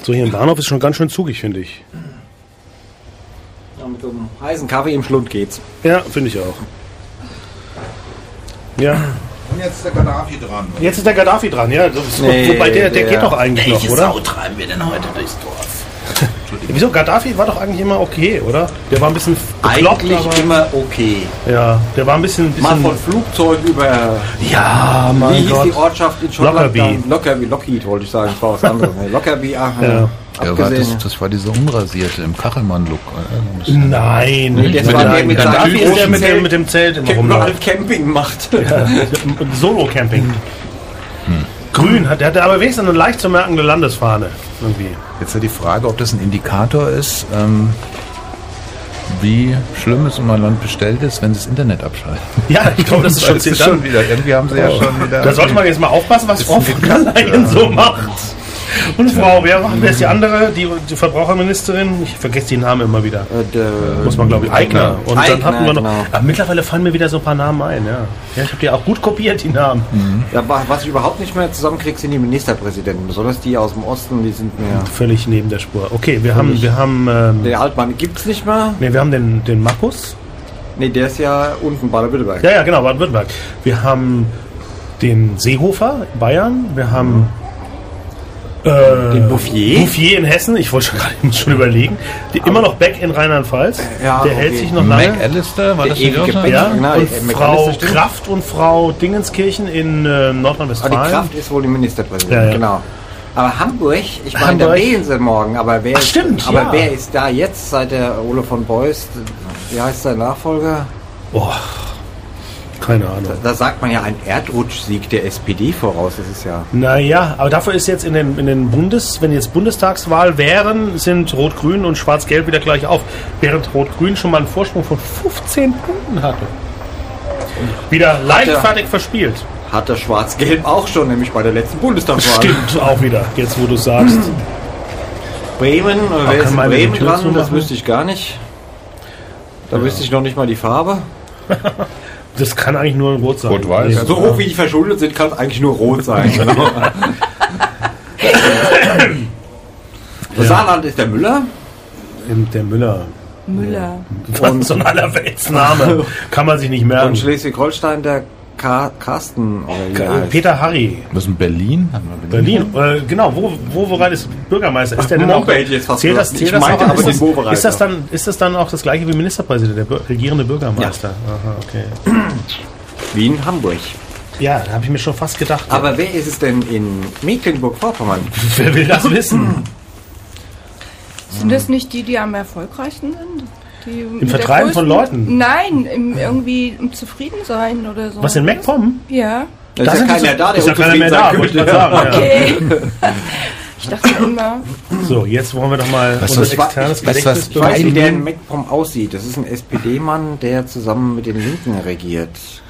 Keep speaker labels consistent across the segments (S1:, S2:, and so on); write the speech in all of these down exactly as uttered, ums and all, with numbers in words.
S1: So, hier im Bahnhof ist schon ganz schön zugig, finde ich.
S2: Ja, mit so einem heißen Kaffee im Schlund geht's.
S1: Ja, finde ich auch. Ja.
S3: Und jetzt ist der Gaddafi dran.
S1: Jetzt ist der Gaddafi dran, ja. Das,
S2: Nee,
S1: wobei der, der
S2: der-
S1: geht doch eigentlich noch, oder?
S3: Sau treiben wir denn heute durchs Dorf?
S1: Wieso? Gaddafi war doch eigentlich immer okay, oder? Der war ein bisschen bekloppt,
S2: Eigentlich
S1: aber,
S2: immer okay.
S1: ja, der war ein bisschen...
S2: Mal
S1: bisschen
S2: von Flugzeug über...
S1: ja,
S2: Wie
S1: mein
S2: hieß
S1: Gott.
S2: die Ortschaft in Schottland?
S1: Lockerbie.
S2: dann? Lockerbie, Lockheed wollte ich sagen, das war was anderes. Nee, Lockerbie, ach,
S1: Ja.
S2: ja.
S3: Ja, war
S2: Abgesehen.
S3: das, das war diese unrasierte im Kachelmann-Look. oder?
S1: Nein,
S2: Nee, das
S1: mit
S2: war
S1: der-
S2: der mit seinem
S1: Gaddafi ist der
S2: großen
S1: mit dem,
S2: Zelt.
S1: mit dem Zelt immer
S2: Überall
S1: rumläuft.
S2: Camping macht.
S1: Ja, Solo-Camping. Grün, hat, der hatte aber wenigstens eine leicht zu merkende Landesfahne. Irgendwie.
S3: Jetzt ja die Frage, ob das ein Indikator ist, ähm, wie schlimm es um ein Land bestellt ist, wenn sie das Internet abschalten.
S1: Ja, ich glaube, das ist schon
S3: Das ist
S1: dann-
S3: schon wieder. Irgendwie haben sie ja schon wieder.
S1: Da sollte man jetzt mal aufpassen, was Frau von der Leyen so macht. Und Frau, wer, wer ist die andere? Die, die Verbraucherministerin? Ich vergesse die Namen immer wieder.
S2: Äh, der-
S1: Muss man, glaube ich, Eigner. Und dann
S2: Eigner,
S1: hatten wir noch.
S2: genau.
S1: Aber mittlerweile fallen mir wieder so ein paar Namen ein, ja. Ja, ich habe die auch gut kopiert, die Namen.
S2: Ja, wa- was ich überhaupt nicht mehr zusammenkriege, sind die Ministerpräsidenten. Besonders die aus dem Osten, die sind mir...
S1: Völlig neben der Spur. Okay, wir haben, wir haben, ähm,
S2: Der Altmann gibt's nicht mehr.
S1: nee, wir haben den, den Markus.
S2: Nee, der ist ja unten Baden-Württemberg.
S1: Ja, ja, genau, Baden-Württemberg. Wir haben den Seehofer in Bayern. Wir haben äh,
S2: Den Bouffier.
S1: Bouffier in Hessen. Ich wollte schon gerade, ich muss schon überlegen. Die, immer noch Beck in Rheinland-Pfalz.
S2: Ja,
S1: der
S2: okay.
S1: hält sich noch lange.
S3: McAllister, war das
S2: Der
S3: nicht auch
S2: ewige
S3: schon?
S2: Beck.
S1: Ja,
S2: Genau,
S1: und
S2: äh, McAllister
S1: Frau
S2: stimmt.
S1: Kraft und Frau Dingenskirchen in äh,
S2: Aber die
S1: Nordrhein-Westfalen.
S2: Kraft ist wohl die Ministerpräsidentin,
S1: Ja, ja.
S2: genau. Aber Hamburg, ich meine, da
S1: Hamburg.
S2: wählen sie morgen, aber wer,
S1: Ach, stimmt,
S2: ist, aber
S1: ja.
S2: wer ist da jetzt seit der Ole von Beust, wie heißt sein Nachfolger?
S1: Boah, keine Ahnung.
S2: Da sagt man ja ein Erdrutschsieg der S P D voraus, das ist ja...
S1: Naja, aber dafür ist jetzt in den, in den Bundes, wenn jetzt Bundestagswahl wären, sind Rot-Grün und Schwarz-Gelb wieder gleich auf. Während Rot-Grün schon mal einen Vorsprung von fünfzehn Punkten hatte. Wieder leichtfertig verspielt.
S2: Hat der Schwarz-Gelb auch schon, nämlich bei der letzten Bundestagswahl.
S1: Stimmt, auch wieder, jetzt wo du sagst.
S2: Bremen, oder wer
S1: kann
S2: ist in
S1: man die
S2: Bremen
S1: Tür
S2: dran? Das
S1: zumachen?
S2: wüsste ich gar nicht. Da wüsste ich noch nicht mal die Farbe.
S1: Das kann eigentlich nur ein Rot sein.
S3: Rot-Weiß.
S1: Also,
S2: So hoch wie die verschuldet sind, kann es eigentlich nur rot sein. Genau. Das Saarland ist der Müller.
S1: ähm, der Müller.
S4: Müller.
S1: Was so ein Allerweltsname. Kann man sich nicht
S2: Und
S1: merken.
S2: Schleswig-Holstein der Ka Carsten. Oder wie der
S1: Ka-
S2: heißt.
S1: Peter Harry.
S3: Was in Berlin? Haben wir
S1: Berlin, äh, genau, wo, wo Wowereit ist Bürgermeister? Ist der denn auch,
S2: Mompe hätte ich jetzt fast
S1: zählt das,
S2: gesagt.
S1: zählt
S2: Ich
S1: das
S2: meinte
S1: auch,
S2: aber
S1: ist,
S2: den
S1: das,
S2: Wowereit
S1: ist, das
S2: noch.
S1: dann, ist das dann auch das gleiche wie Ministerpräsident, der Bür regierende Bürgermeister? Aha, okay.
S2: Wie in Hamburg.
S1: Ja, da habe ich mir schon fast gedacht.
S2: Aber wer ist es denn in Mecklenburg-Vorpommern?
S1: wer will das wissen?
S4: Sind das nicht die, die am erfolgreichsten sind? Die Im
S1: Vertreiben von Leuten?
S4: Nein, im, irgendwie im Zufriedensein oder so.
S1: Was in MacPom?
S4: Ja.
S2: Da ist ja
S1: sind
S2: keiner
S1: die-
S2: da, der
S1: ist ja keiner mehr
S2: unzufrieden
S1: da,
S2: sein
S1: wollte ich
S2: könnte.
S1: gerade sagen.
S4: Okay. Ich dachte immer,
S1: Ja. So, jetzt wollen wir doch mal
S3: Was-
S1: unser
S3: was-
S1: externes
S3: was- was-
S2: Ich weiß, wie
S1: Gedächtnis
S2: der in MacPom aussieht. Das ist ein S P D-Mann, der zusammen mit den Linken regiert.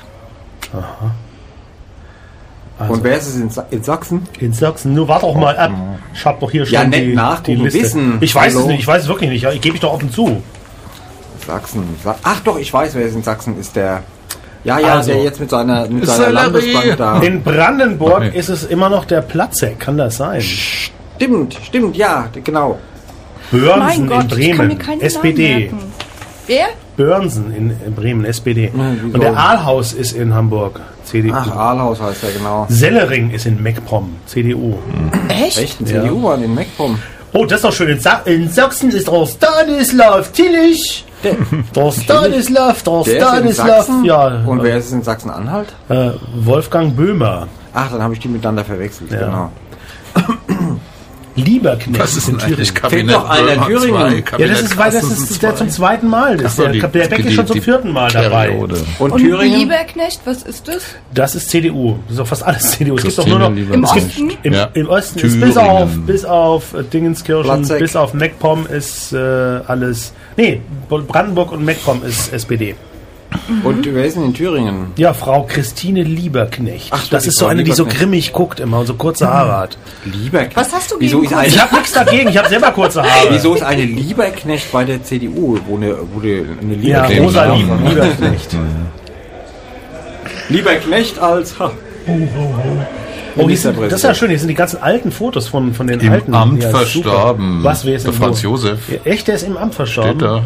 S1: Also,
S2: Und wer ist es in, Sa in Sachsen?
S1: in Sachsen, nur warte doch mal ab. Ich hab doch hier schon
S2: Ja, nicht
S1: die,
S2: nachgucken,
S1: die Liste.
S2: wissen.
S1: Ich weiß
S2: Hallo?
S1: es nicht, ich weiß es wirklich nicht. Ich gebe ich doch offen zu.
S2: Sachsen. Sa Ach doch, ich weiß, wer es in Sachsen ist. Der. Ja, ja,
S1: Also.
S2: der jetzt mit seiner, mit seiner
S3: Sellerie.
S2: Landesbank da.
S1: In Brandenburg
S3: Okay.
S1: ist es immer noch der Platzek, kann das sein?
S2: Stimmt, stimmt, ja, genau.
S1: Börnsen
S4: mein Gott,
S1: in
S4: ich kann mir
S1: Bremen,
S4: keine
S1: S P D.
S4: Namen merken. Wer?
S1: Börnsen in, in Bremen, S P D.
S2: wieso?
S1: Und der Ahlhaus ist in Hamburg, C D U.
S2: Ach, Ahlhaus heißt er, genau.
S1: Sellering ist in MacPom, C D U.
S4: Echt?
S2: Echt, ein
S1: Ja.
S2: C D U-Mann in MacPom.
S1: Oh, das ist doch schön. In, Sa in Sachsen ist der Stanislav Tillich. Der Stanislav, der
S2: Der ist in
S1: Stanislav.
S2: Sachsen?
S1: Ja,
S2: Und wer ist es in Sachsen-Anhalt?
S1: äh, Wolfgang Böhmer.
S2: Ach, dann habe ich die miteinander verwechselt,
S1: Ja.
S2: genau.
S1: Lieberknecht.
S3: Was ist denn eigentlich
S2: Fehlt
S3: Kabinett
S2: doch einer
S3: Böhmer
S2: Thüringen.
S3: zwei,
S1: Ja,
S3: Kabinett
S1: das ist, weil das
S3: Carstensen
S1: ist der
S3: zwei?
S1: zum zweiten Mal. Das
S3: Ach so,
S1: der,
S3: die-
S1: der Beck
S3: die-
S1: ist schon zum
S3: die
S1: vierten Mal dabei.
S3: Periode.
S2: Und,
S4: Und
S2: Thüringen?
S4: Lieberknecht, was ist das?
S1: Das ist C D U. Das ist doch fast alles C D U. Es gibt doch
S3: Christine
S1: nur noch
S3: Lieberknecht.
S4: Im
S1: es gibt,
S4: Osten?
S1: Im,
S3: Ja.
S1: im Osten ist
S3: Thüringen.
S1: bis auf bis auf äh, Dingenskirchen,
S2: Platzek.
S1: bis auf MacPom ist äh, alles. Nee, Brandenburg und MacPom ist S P D.
S2: Und wer ist denn in Thüringen?
S1: Ja, Frau Christine Lieberknecht.
S2: Ach so,
S1: das
S2: die
S1: ist so
S2: Frau
S1: eine, die so
S2: Lieberknecht.
S1: grimmig guckt immer und so kurze Haare hat.
S2: Lieberknecht.
S4: Was hast du
S2: Wieso
S4: gegen
S2: ist eine,
S1: Ich habe nichts dagegen, ich habe selber kurze Haare.
S2: Wieso ist eine Lieberknecht bei der C D U? Wo eine, wo eine, eine
S1: Ja,
S2: Lieberknecht
S1: Rosa
S3: Namen.
S1: Lieb- Lieberknecht.
S2: Lieberknecht als... Ha.
S1: Oh, hier sind, das ist ja schön, hier sind die ganzen alten Fotos von, von den
S3: Im
S1: alten.
S3: Amt
S1: ja,
S3: verstorben.
S1: Super. Was, wer ist
S3: der
S1: denn
S3: Franz
S1: wo?
S3: Josef.
S1: Ja, echt, der ist im Amt verstorben?
S3: Steht da.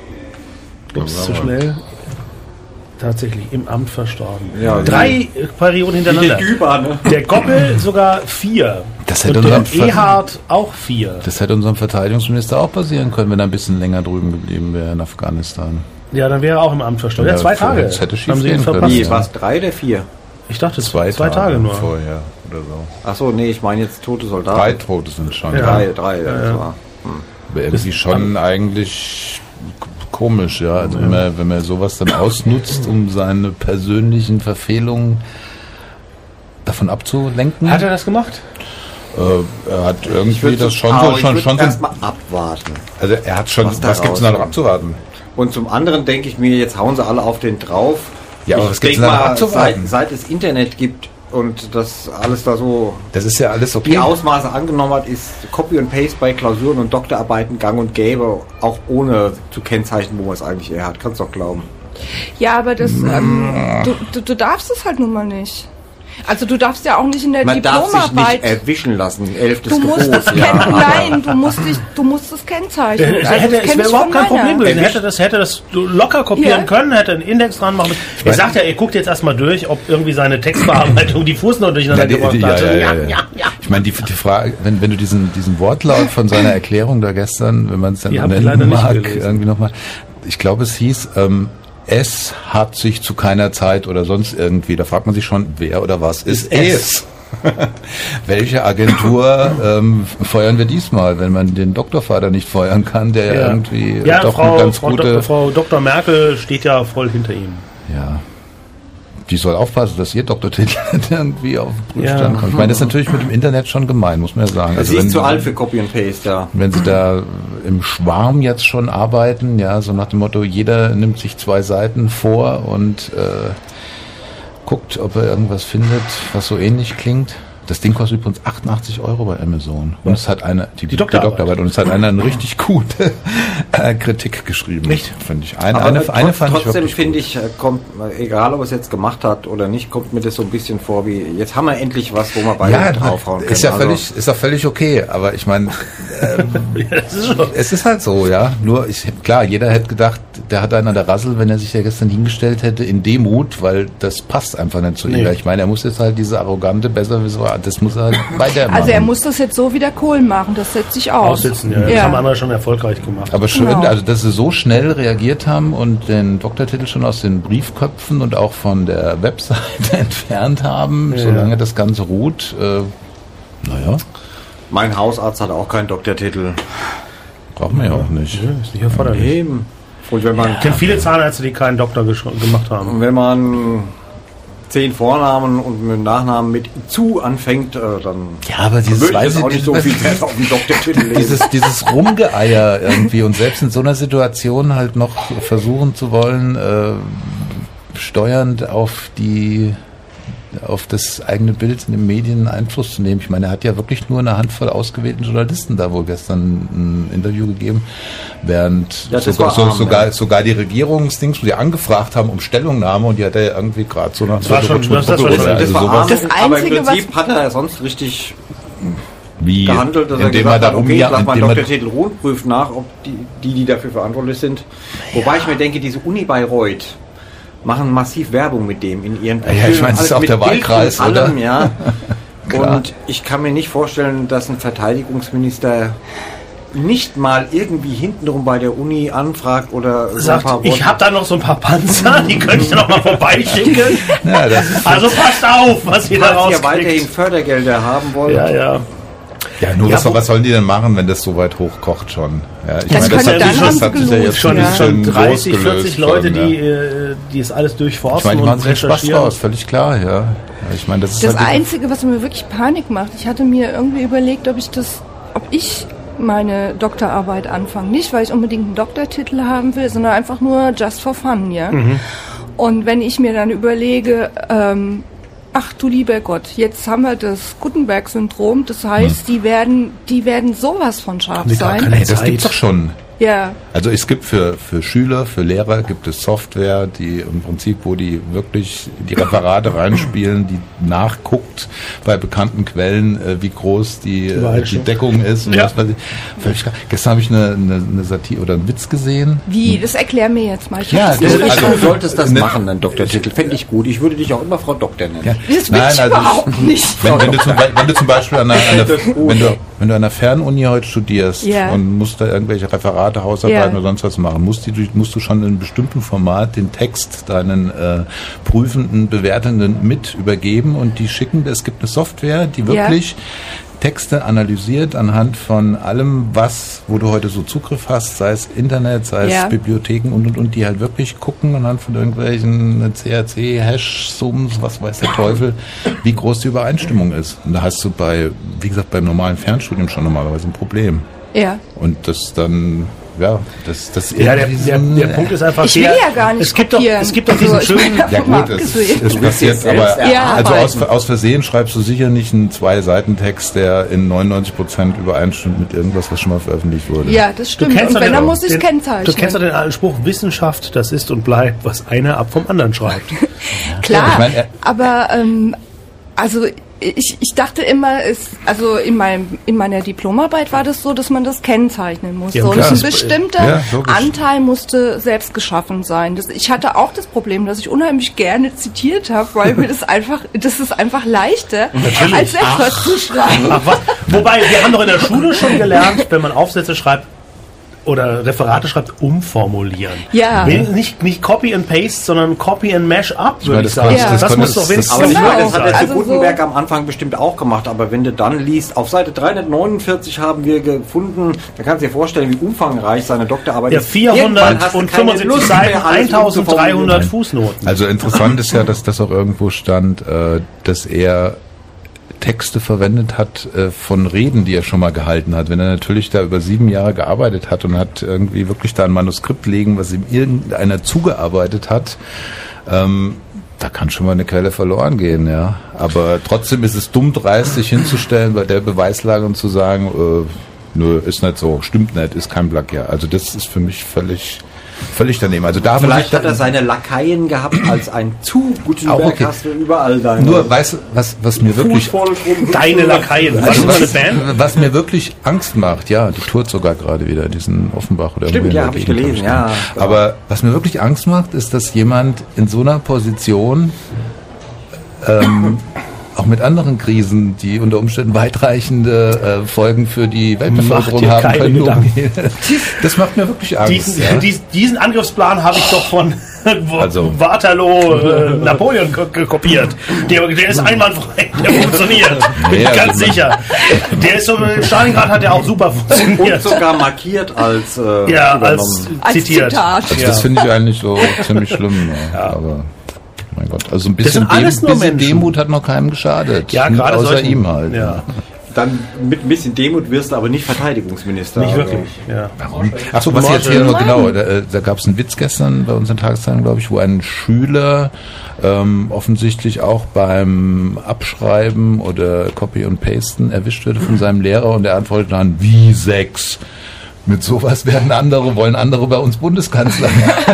S1: Ups, zu schnell. Tatsächlich, im Amt verstorben.
S2: Ja,
S1: Drei Perioden hintereinander.
S2: Die Güber, ne?
S1: Der Goppel sogar vier.
S3: Das hätte
S1: Und der
S3: unserem Ver-
S1: Ehard auch vier.
S3: Das hätte unserem Verteidigungsminister auch passieren können, wenn er ein bisschen länger drüben geblieben wäre in Afghanistan.
S1: Ja, dann wäre er auch im Amt verstorben. Ja,
S3: Ja,
S1: zwei Tage.
S3: das hätte schief
S1: haben sie ihn
S3: gehen können.
S1: verpasst.
S2: Wie, war es drei oder vier?
S1: Ich dachte,
S3: Zwei,
S1: zwei, zwei Tage, nur.
S3: vorher oder so.
S2: Achso, nee, ich meine jetzt tote Soldaten.
S3: Drei Tote sind schon.
S1: Ja.
S2: Drei, drei.
S1: Ja,
S2: das
S1: ja.
S2: war.
S3: Aber irgendwie schon eigentlich komisch, ja. Also wenn man, wenn man sowas dann ausnutzt, um seine persönlichen Verfehlungen davon abzulenken.
S1: Hat er das gemacht?
S3: Äh, er hat irgendwie
S2: würd
S3: das
S2: so-
S3: schon
S2: aber
S3: so,
S2: ich
S3: schon,
S2: würd
S3: schon so,
S2: erst mal abwarten.
S3: also er hat schon,
S2: was
S3: was,
S2: da
S3: gibt's denn da noch
S2: rauskommt.
S3: abzuraten?
S2: Und zum anderen denke ich mir, jetzt hauen sie alle auf den drauf.
S3: Ja, aber
S2: ich
S3: was gibt's
S2: denk
S3: denn da noch
S2: mal,
S3: abzuwarten?
S2: Seit, seit es Internet gibt und das alles da so
S3: Das ist ja alles okay.
S2: die Ausmaße angenommen hat, ist Copy und Paste bei Klausuren und Doktorarbeiten gang und gäbe, auch ohne zu kennzeichnen, wo man es eigentlich eher hat. Kannst doch glauben.
S4: Ja, aber das, ähm, du, du, du darfst es halt nun mal nicht. Also du darfst ja auch nicht in der
S2: Man darf sich nicht
S4: Diplomarbeit.
S2: erwischen lassen. Elftes
S4: Du musst
S2: Gebot.
S4: es kennen.
S2: Ja, aber-
S4: Nein, du musst dich, du musst es kennzeichnen.
S1: Er
S4: Also,
S1: hätte,
S4: das
S1: es
S4: kenn
S1: wäre
S4: ich
S1: überhaupt
S4: von
S1: kein Problem
S4: meiner.
S1: gewesen. Er hätte das, hätte das locker kopieren
S4: Ja.
S1: können, hätte einen Index dran machen müssen. Er sagt ja, er guckt jetzt erstmal durch, ob irgendwie seine Textbearbeitung die Fußnoten durcheinander
S3: Ja, die,
S1: gebracht
S3: die,
S1: hat.
S3: ja, ja, ja, ja. Ich meine, die, die Frage, wenn, wenn du diesen, diesen Wortlaut von seiner Erklärung da gestern, wenn man es dann
S1: Die hab ich
S3: nennen
S1: leider nicht
S3: mag,
S1: gelesen.
S3: irgendwie nochmal, ich glaube, es hieß, ähm, es hat sich zu keiner Zeit oder sonst irgendwie, da fragt man sich schon, wer oder was ist,
S1: Ist es?
S3: es? Welche Agentur ähm, feuern wir diesmal, wenn man den Doktorvater nicht feuern kann, der ja, irgendwie
S1: ja,
S3: doch
S1: Frau,
S3: eine ganz
S1: Frau,
S3: gute...
S1: Dok- Frau Doktor Merkel steht ja voll hinter ihm.
S3: Ja. Die soll aufpassen, dass ihr Doktortitel irgendwie auf den Prüfstand
S1: Ja.
S3: kommt. Ich meine, das ist natürlich mit dem Internet schon gemein, muss man ja sagen.
S2: Sie ist
S3: wenn,
S2: zu alt für Copy and Paste, ja.
S3: wenn sie da im Schwarm jetzt schon arbeiten, ja, so nach dem Motto, jeder nimmt sich zwei Seiten vor und äh, guckt, ob er irgendwas findet, was so ähnlich klingt. Das Ding kostet übrigens achtundachtzig Euro bei Amazon. Und es hat eine, die, die
S1: Doktorarbeit.
S3: und es hat einer eine richtig gute äh, Kritik geschrieben.
S1: Echt?
S3: Finde ich. Eine,
S2: Aber
S3: eine,
S2: trotz-
S3: eine fand ich
S2: trotzdem
S3: wirklich
S2: finde
S3: gut.
S2: ich, äh, kommt, äh, egal ob er es jetzt gemacht hat oder nicht, kommt mir das so ein bisschen vor wie, jetzt haben wir endlich was, wo wir beide
S3: Ja,
S2: draufhauen können.
S3: ist ja
S2: Also,
S3: völlig, ist ja völlig okay, aber ich meine,
S1: Ja, das ist schon.
S3: es ist halt so, ja. Nur, ich, klar, jeder hätte gedacht, der hat einen an der Rassel, wenn er sich ja gestern hingestellt hätte, in Demut, weil das passt einfach nicht zu ihm.
S1: Nee.
S3: Ich meine, er muss jetzt halt diese arrogante, besserwisser, das muss er halt weitermachen.
S4: Also er muss das jetzt so wie der Kohl machen, das setzt sich aus.
S1: Aussitzen, ja. Das
S4: Ja.
S1: haben andere schon erfolgreich gemacht.
S3: Aber schön,
S4: Genau.
S3: also dass sie so schnell reagiert haben und den Doktortitel schon aus den Briefköpfen und auch von der Webseite entfernt haben,
S1: Ja.
S3: solange das Ganze ruht. Äh, naja,
S2: mein Hausarzt hat auch keinen Doktortitel.
S3: brauchen wir ja auch nicht.
S1: Ja, ist nicht erforderlich.
S2: Eben. Und wenn man,
S1: Ich kenne viele Zahnärzte, die keinen Doktor gesch- gemacht haben.
S2: und wenn man zehn Vornamen und mit Nachnamen mit zu anfängt, äh, dann
S3: Ja, aber dieses,
S2: würde ich
S3: weiß
S2: das
S3: ich
S2: auch nicht so
S3: was-
S2: viel Wert auf den Doktortitel lesen.
S3: dieses, dieses Rumgeeier irgendwie und selbst in so einer Situation halt noch versuchen zu wollen, äh, steuernd auf die auf das eigene Bild in den Medien Einfluss zu nehmen. Ich meine, er hat ja wirklich nur eine Handvoll ausgewählten Journalisten da wohl gestern ein Interview gegeben, während
S2: Ja, das
S3: sogar,
S2: war
S3: so,
S2: arm,
S3: sogar,
S2: ja.
S3: sogar die Regierungsdings, wo die angefragt haben um Stellungnahme und die hat er irgendwie gerade so nach
S1: war schon- das- das war
S3: oder
S1: schon-
S3: also
S2: das war
S3: sowas,
S2: arm,
S4: Das
S2: aber im
S4: Einzige,
S2: Prinzip hat er sonst richtig
S3: wie
S2: gehandelt, dass er
S3: indem
S2: gesagt
S3: er
S2: hat,
S3: darum
S2: okay, ich
S3: ja,
S2: lasse meinen
S3: indem er,
S2: Doktortitel ruhen, prüft nach, ob die, die, die dafür verantwortlich sind. Wobei ich mir denke, diese Uni Bayreuth machen massiv Werbung mit dem in ihren
S3: Ja, ich meine, das ist
S2: Alles
S3: auch
S2: mit
S3: der
S2: Bild
S3: Wahlkreis,
S2: und allem,
S3: oder?
S2: ja.
S3: Klar.
S2: Und ich kann mir nicht vorstellen, dass ein Verteidigungsminister nicht mal irgendwie hintenrum bei der Uni anfragt oder so ein
S1: Sagt,
S2: paar
S1: ich
S2: Worte.
S1: habe da noch so ein paar Panzer, die könnte ich dann noch mal vorbeischicken.
S3: ja, das ist,
S1: Also passt auf, was ihr da
S2: Falls ihr weiterhin
S1: rauskriegt.
S2: Fördergelder haben wollt.
S1: Ja, ja.
S3: ja, nur
S1: Ja,
S3: was,
S1: wo-
S3: was sollen die denn machen, wenn das so weit hochkocht schon? Ja, ich
S4: Das
S3: meine,
S4: könnte
S3: hat
S4: dann
S3: sich-
S4: haben
S3: das
S4: sie
S3: hat sich ja
S4: gelost,
S3: jetzt
S1: Schon,
S4: Ja.
S3: schon
S1: schon dreißig,
S3: losgelöst
S1: vierzig Leute,
S3: schon,
S1: die,
S3: ja.
S1: äh, die es alles
S3: Ich
S1: durchforsten
S3: meine, die machen
S1: und
S3: sich Spaß
S1: recherchieren.
S3: draus, völlig klar, ja. Ja, Ich meine, das ist
S4: Das
S3: halt diese-
S4: Einzige, was mir wirklich Panik macht, ich hatte mir irgendwie überlegt, ob ich das, ob ich meine Doktorarbeit anfange. Nicht, weil ich unbedingt einen Doktortitel haben will, sondern einfach nur just for fun, ja.
S3: Mhm.
S4: Und wenn ich mir dann überlege, ähm, ach du lieber Gott, jetzt haben wir das Gutenberg-Syndrom, das heißt, die werden, die werden sowas von scharf
S1: Haben die gar
S4: sein.
S1: keine
S3: Ey, das
S1: Zeit.
S3: gibt's doch schon.
S4: Ja.
S3: Also es gibt für, für Schüler, für Lehrer gibt es Software, die im Prinzip, wo die wirklich die Referate reinspielen, die nachguckt bei bekannten Quellen, äh, wie groß die, äh, die Deckung ist. Und
S1: Ja.
S3: was weiß ich. Völlig klar. Gestern habe ich eine, eine, eine Satire oder einen Witz gesehen.
S4: Wie? Das erklär mir jetzt mal. Ich
S3: Ja,
S4: hab das
S3: das-
S4: nicht
S3: also-
S2: Du
S4: verstanden.
S2: solltest das
S3: Ne-
S2: machen, dein Doktortitel. Fände ich gut. Ich würde dich auch immer Frau Doktor nennen.
S3: Ja.
S4: Das will ich überhaupt nicht.
S3: Wenn, wenn, du zum, Be- wenn du zum Beispiel an einer, an einer,
S2: Das
S3: wenn du, wenn du an einer Fernuni heute studierst
S4: Ja.
S3: und musst da irgendwelche Referate, Hausarbeiten
S4: Ja.
S3: oder sonst was machen, musst, die, musst du schon in einem bestimmten Format den Text deinen äh, Prüfenden, Bewertenden mit übergeben und die schicken, es gibt eine Software, die wirklich Texte analysiert anhand von allem, was, wo du heute so Zugriff hast, sei es Internet, sei es
S4: Ja.
S3: Bibliotheken und und und, die halt wirklich gucken anhand von irgendwelchen C R C, Hash-Sums, was weiß der Teufel, wie groß die Übereinstimmung ist. Und da hast du bei, wie gesagt, beim normalen Fernstudium schon normalerweise ein Problem.
S4: Ja.
S3: Und das dann, ja, das, das
S1: Ja, der,
S3: irgendwie
S1: der,
S3: so ein-
S1: der Punkt ist einfach
S4: Ich will
S1: der,
S4: ja gar nicht
S1: es gibt doch,
S4: kopieren.
S1: es gibt doch
S4: Also,
S1: diesen
S4: ich
S1: schönen,
S4: meine,
S3: Ja
S4: mal
S3: gut, es,
S4: abgesehen.
S3: es passiert,
S2: selbst
S3: aber
S4: Ja,
S3: also aus,
S4: arbeiten.
S3: aus Versehen schreibst du sicher nicht einen Zwei-Seiten-Text, der in neunundneunzig Prozent übereinstimmt mit irgendwas, was schon mal veröffentlicht wurde.
S4: Ja, das
S1: du
S4: stimmt.
S1: kennst
S4: Und
S1: doch
S4: wenn,
S1: den-
S4: dann muss ich es
S1: den-
S4: kennzeichnen.
S1: Du kennst doch den alten Spruch, Wissenschaft, das ist und bleibt, was einer ab vom anderen schreibt.
S4: Klar,
S3: Ich meine, er-
S4: aber ähm, also ich, ich dachte immer, es, also in, meinem, in meiner Diplomarbeit war das so, dass man das kennzeichnen musste.
S1: Ja,
S4: und
S1: klar.
S4: ein
S1: Das-
S4: bestimmter
S3: ja, logisch.
S4: Anteil musste selbst geschaffen sein. Das, ich hatte auch das Problem, dass ich unheimlich gerne zitiert habe, weil mir das einfach, das ist einfach leichter, als selbst was zu schreiben.
S1: Ach was? Wobei, wir haben doch in der Schule schon gelernt, wenn man Aufsätze schreibt oder Referate schreibt, umformulieren.
S4: Ja.
S1: Wen- Nicht, nicht Copy and Paste, sondern Copy and Mash up, würde
S3: meine,
S1: ich
S3: das
S1: sagen.
S3: konntest-
S4: Ja.
S1: Das,
S3: das
S1: muss
S3: konntest-
S1: doch wenigstens
S2: Aber ich
S4: Genau.
S2: meine, das hat der
S4: Also
S2: zu Gutenberg
S4: so-
S2: am Anfang bestimmt auch gemacht. Aber wenn du dann liest, auf Seite dreihundertneunundvierzig haben wir gefunden, da kannst du dir vorstellen, wie umfangreich seine Doktorarbeit
S1: Ja,
S2: ist. Irgendwann hast du keine
S1: vierhundertfünfundsiebzig
S2: Lust mehr,
S1: Seiten,
S2: alles
S1: eintausenddreihundert
S2: umzuformulieren.
S1: Fußnoten.
S3: Also interessant ist ja, dass das auch irgendwo stand, äh, dass er Texte verwendet hat äh, von Reden, die er schon mal gehalten hat. Wenn er natürlich da über sieben Jahre gearbeitet hat und hat irgendwie wirklich da ein Manuskript liegen, was ihm irgendeiner zugearbeitet hat, ähm, da kann schon mal eine Quelle verloren gehen, ja. Aber trotzdem ist es dumm dreist, sich hinzustellen bei der Beweislage und zu sagen, äh, nö, ist nicht so, stimmt nicht, ist kein Plagiat. Also das ist für mich völlig, völlig daneben. Also da muss
S2: Vielleicht
S3: ich
S2: hat er seine Lakaien gehabt als ein zu
S3: Auch
S2: Gutenberg,
S3: okay.
S2: hast du überall deine
S3: nur, weißt du, was, was mir wirklich
S2: Fuß voll drum.
S1: Deine Lakaien. Was
S3: Also
S1: ist das
S3: was,
S1: eine Band?
S3: was mir wirklich Angst macht, ja, die tourt sogar gerade wieder, diesen Offenbach oder
S2: Stimmt,
S3: irgendwo in
S2: ja,
S3: der
S2: hab ich
S3: Gegend,
S2: gelesen,
S3: glaub
S2: ja.
S3: genau. Aber was mir wirklich Angst macht, ist, dass jemand in so einer Position ähm, auch mit anderen Krisen, die unter Umständen weitreichende äh, Folgen für die Weltbevölkerung
S1: Mach dir
S3: haben
S1: keine
S3: können,
S1: Gedanken.
S3: umgehen. Das macht mir wirklich Angst.
S1: Diesen,
S3: ja.
S1: dies, diesen Angriffsplan habe ich doch von
S3: Also-
S1: Waterloo äh, Napoleon ko ko- kopiert. Der, der ist einwandfrei, der funktioniert. Bin ich
S3: Ja,
S1: ganz
S3: also-
S1: sicher. Der ist so, in Stalingrad hat der auch super
S2: Und
S1: funktioniert.
S2: sogar markiert als äh,
S1: Ja,
S2: übernommen.
S1: als
S4: Als
S1: zitiert.
S4: Zitat.
S3: Also
S1: Ja.
S3: das finde ich eigentlich so ziemlich schlimm. Ja. Aber mein Gott, also ein bisschen,
S1: sind alles
S3: Dem,
S1: nur
S3: bisschen
S1: Menschen.
S3: Demut hat noch keinem geschadet.
S1: Ja, gerade
S3: außer
S1: solchen-
S3: ihm halt.
S1: Ja,
S2: Dann mit ein bisschen Demut wirst du aber nicht Verteidigungsminister.
S1: nicht
S2: Also,
S1: wirklich. Ja.
S3: Achso, was ich
S1: Marge.
S3: erzähle nur genau, da, äh, da gab es einen Witz gestern bei uns in Tageszeitung, glaube ich, wo ein Schüler ähm, offensichtlich auch beim Abschreiben oder Copy und Pasten erwischt wird von seinem Lehrer und er antwortet dann, wie sechs? Mit sowas werden andere, wollen andere bei uns Bundeskanzler.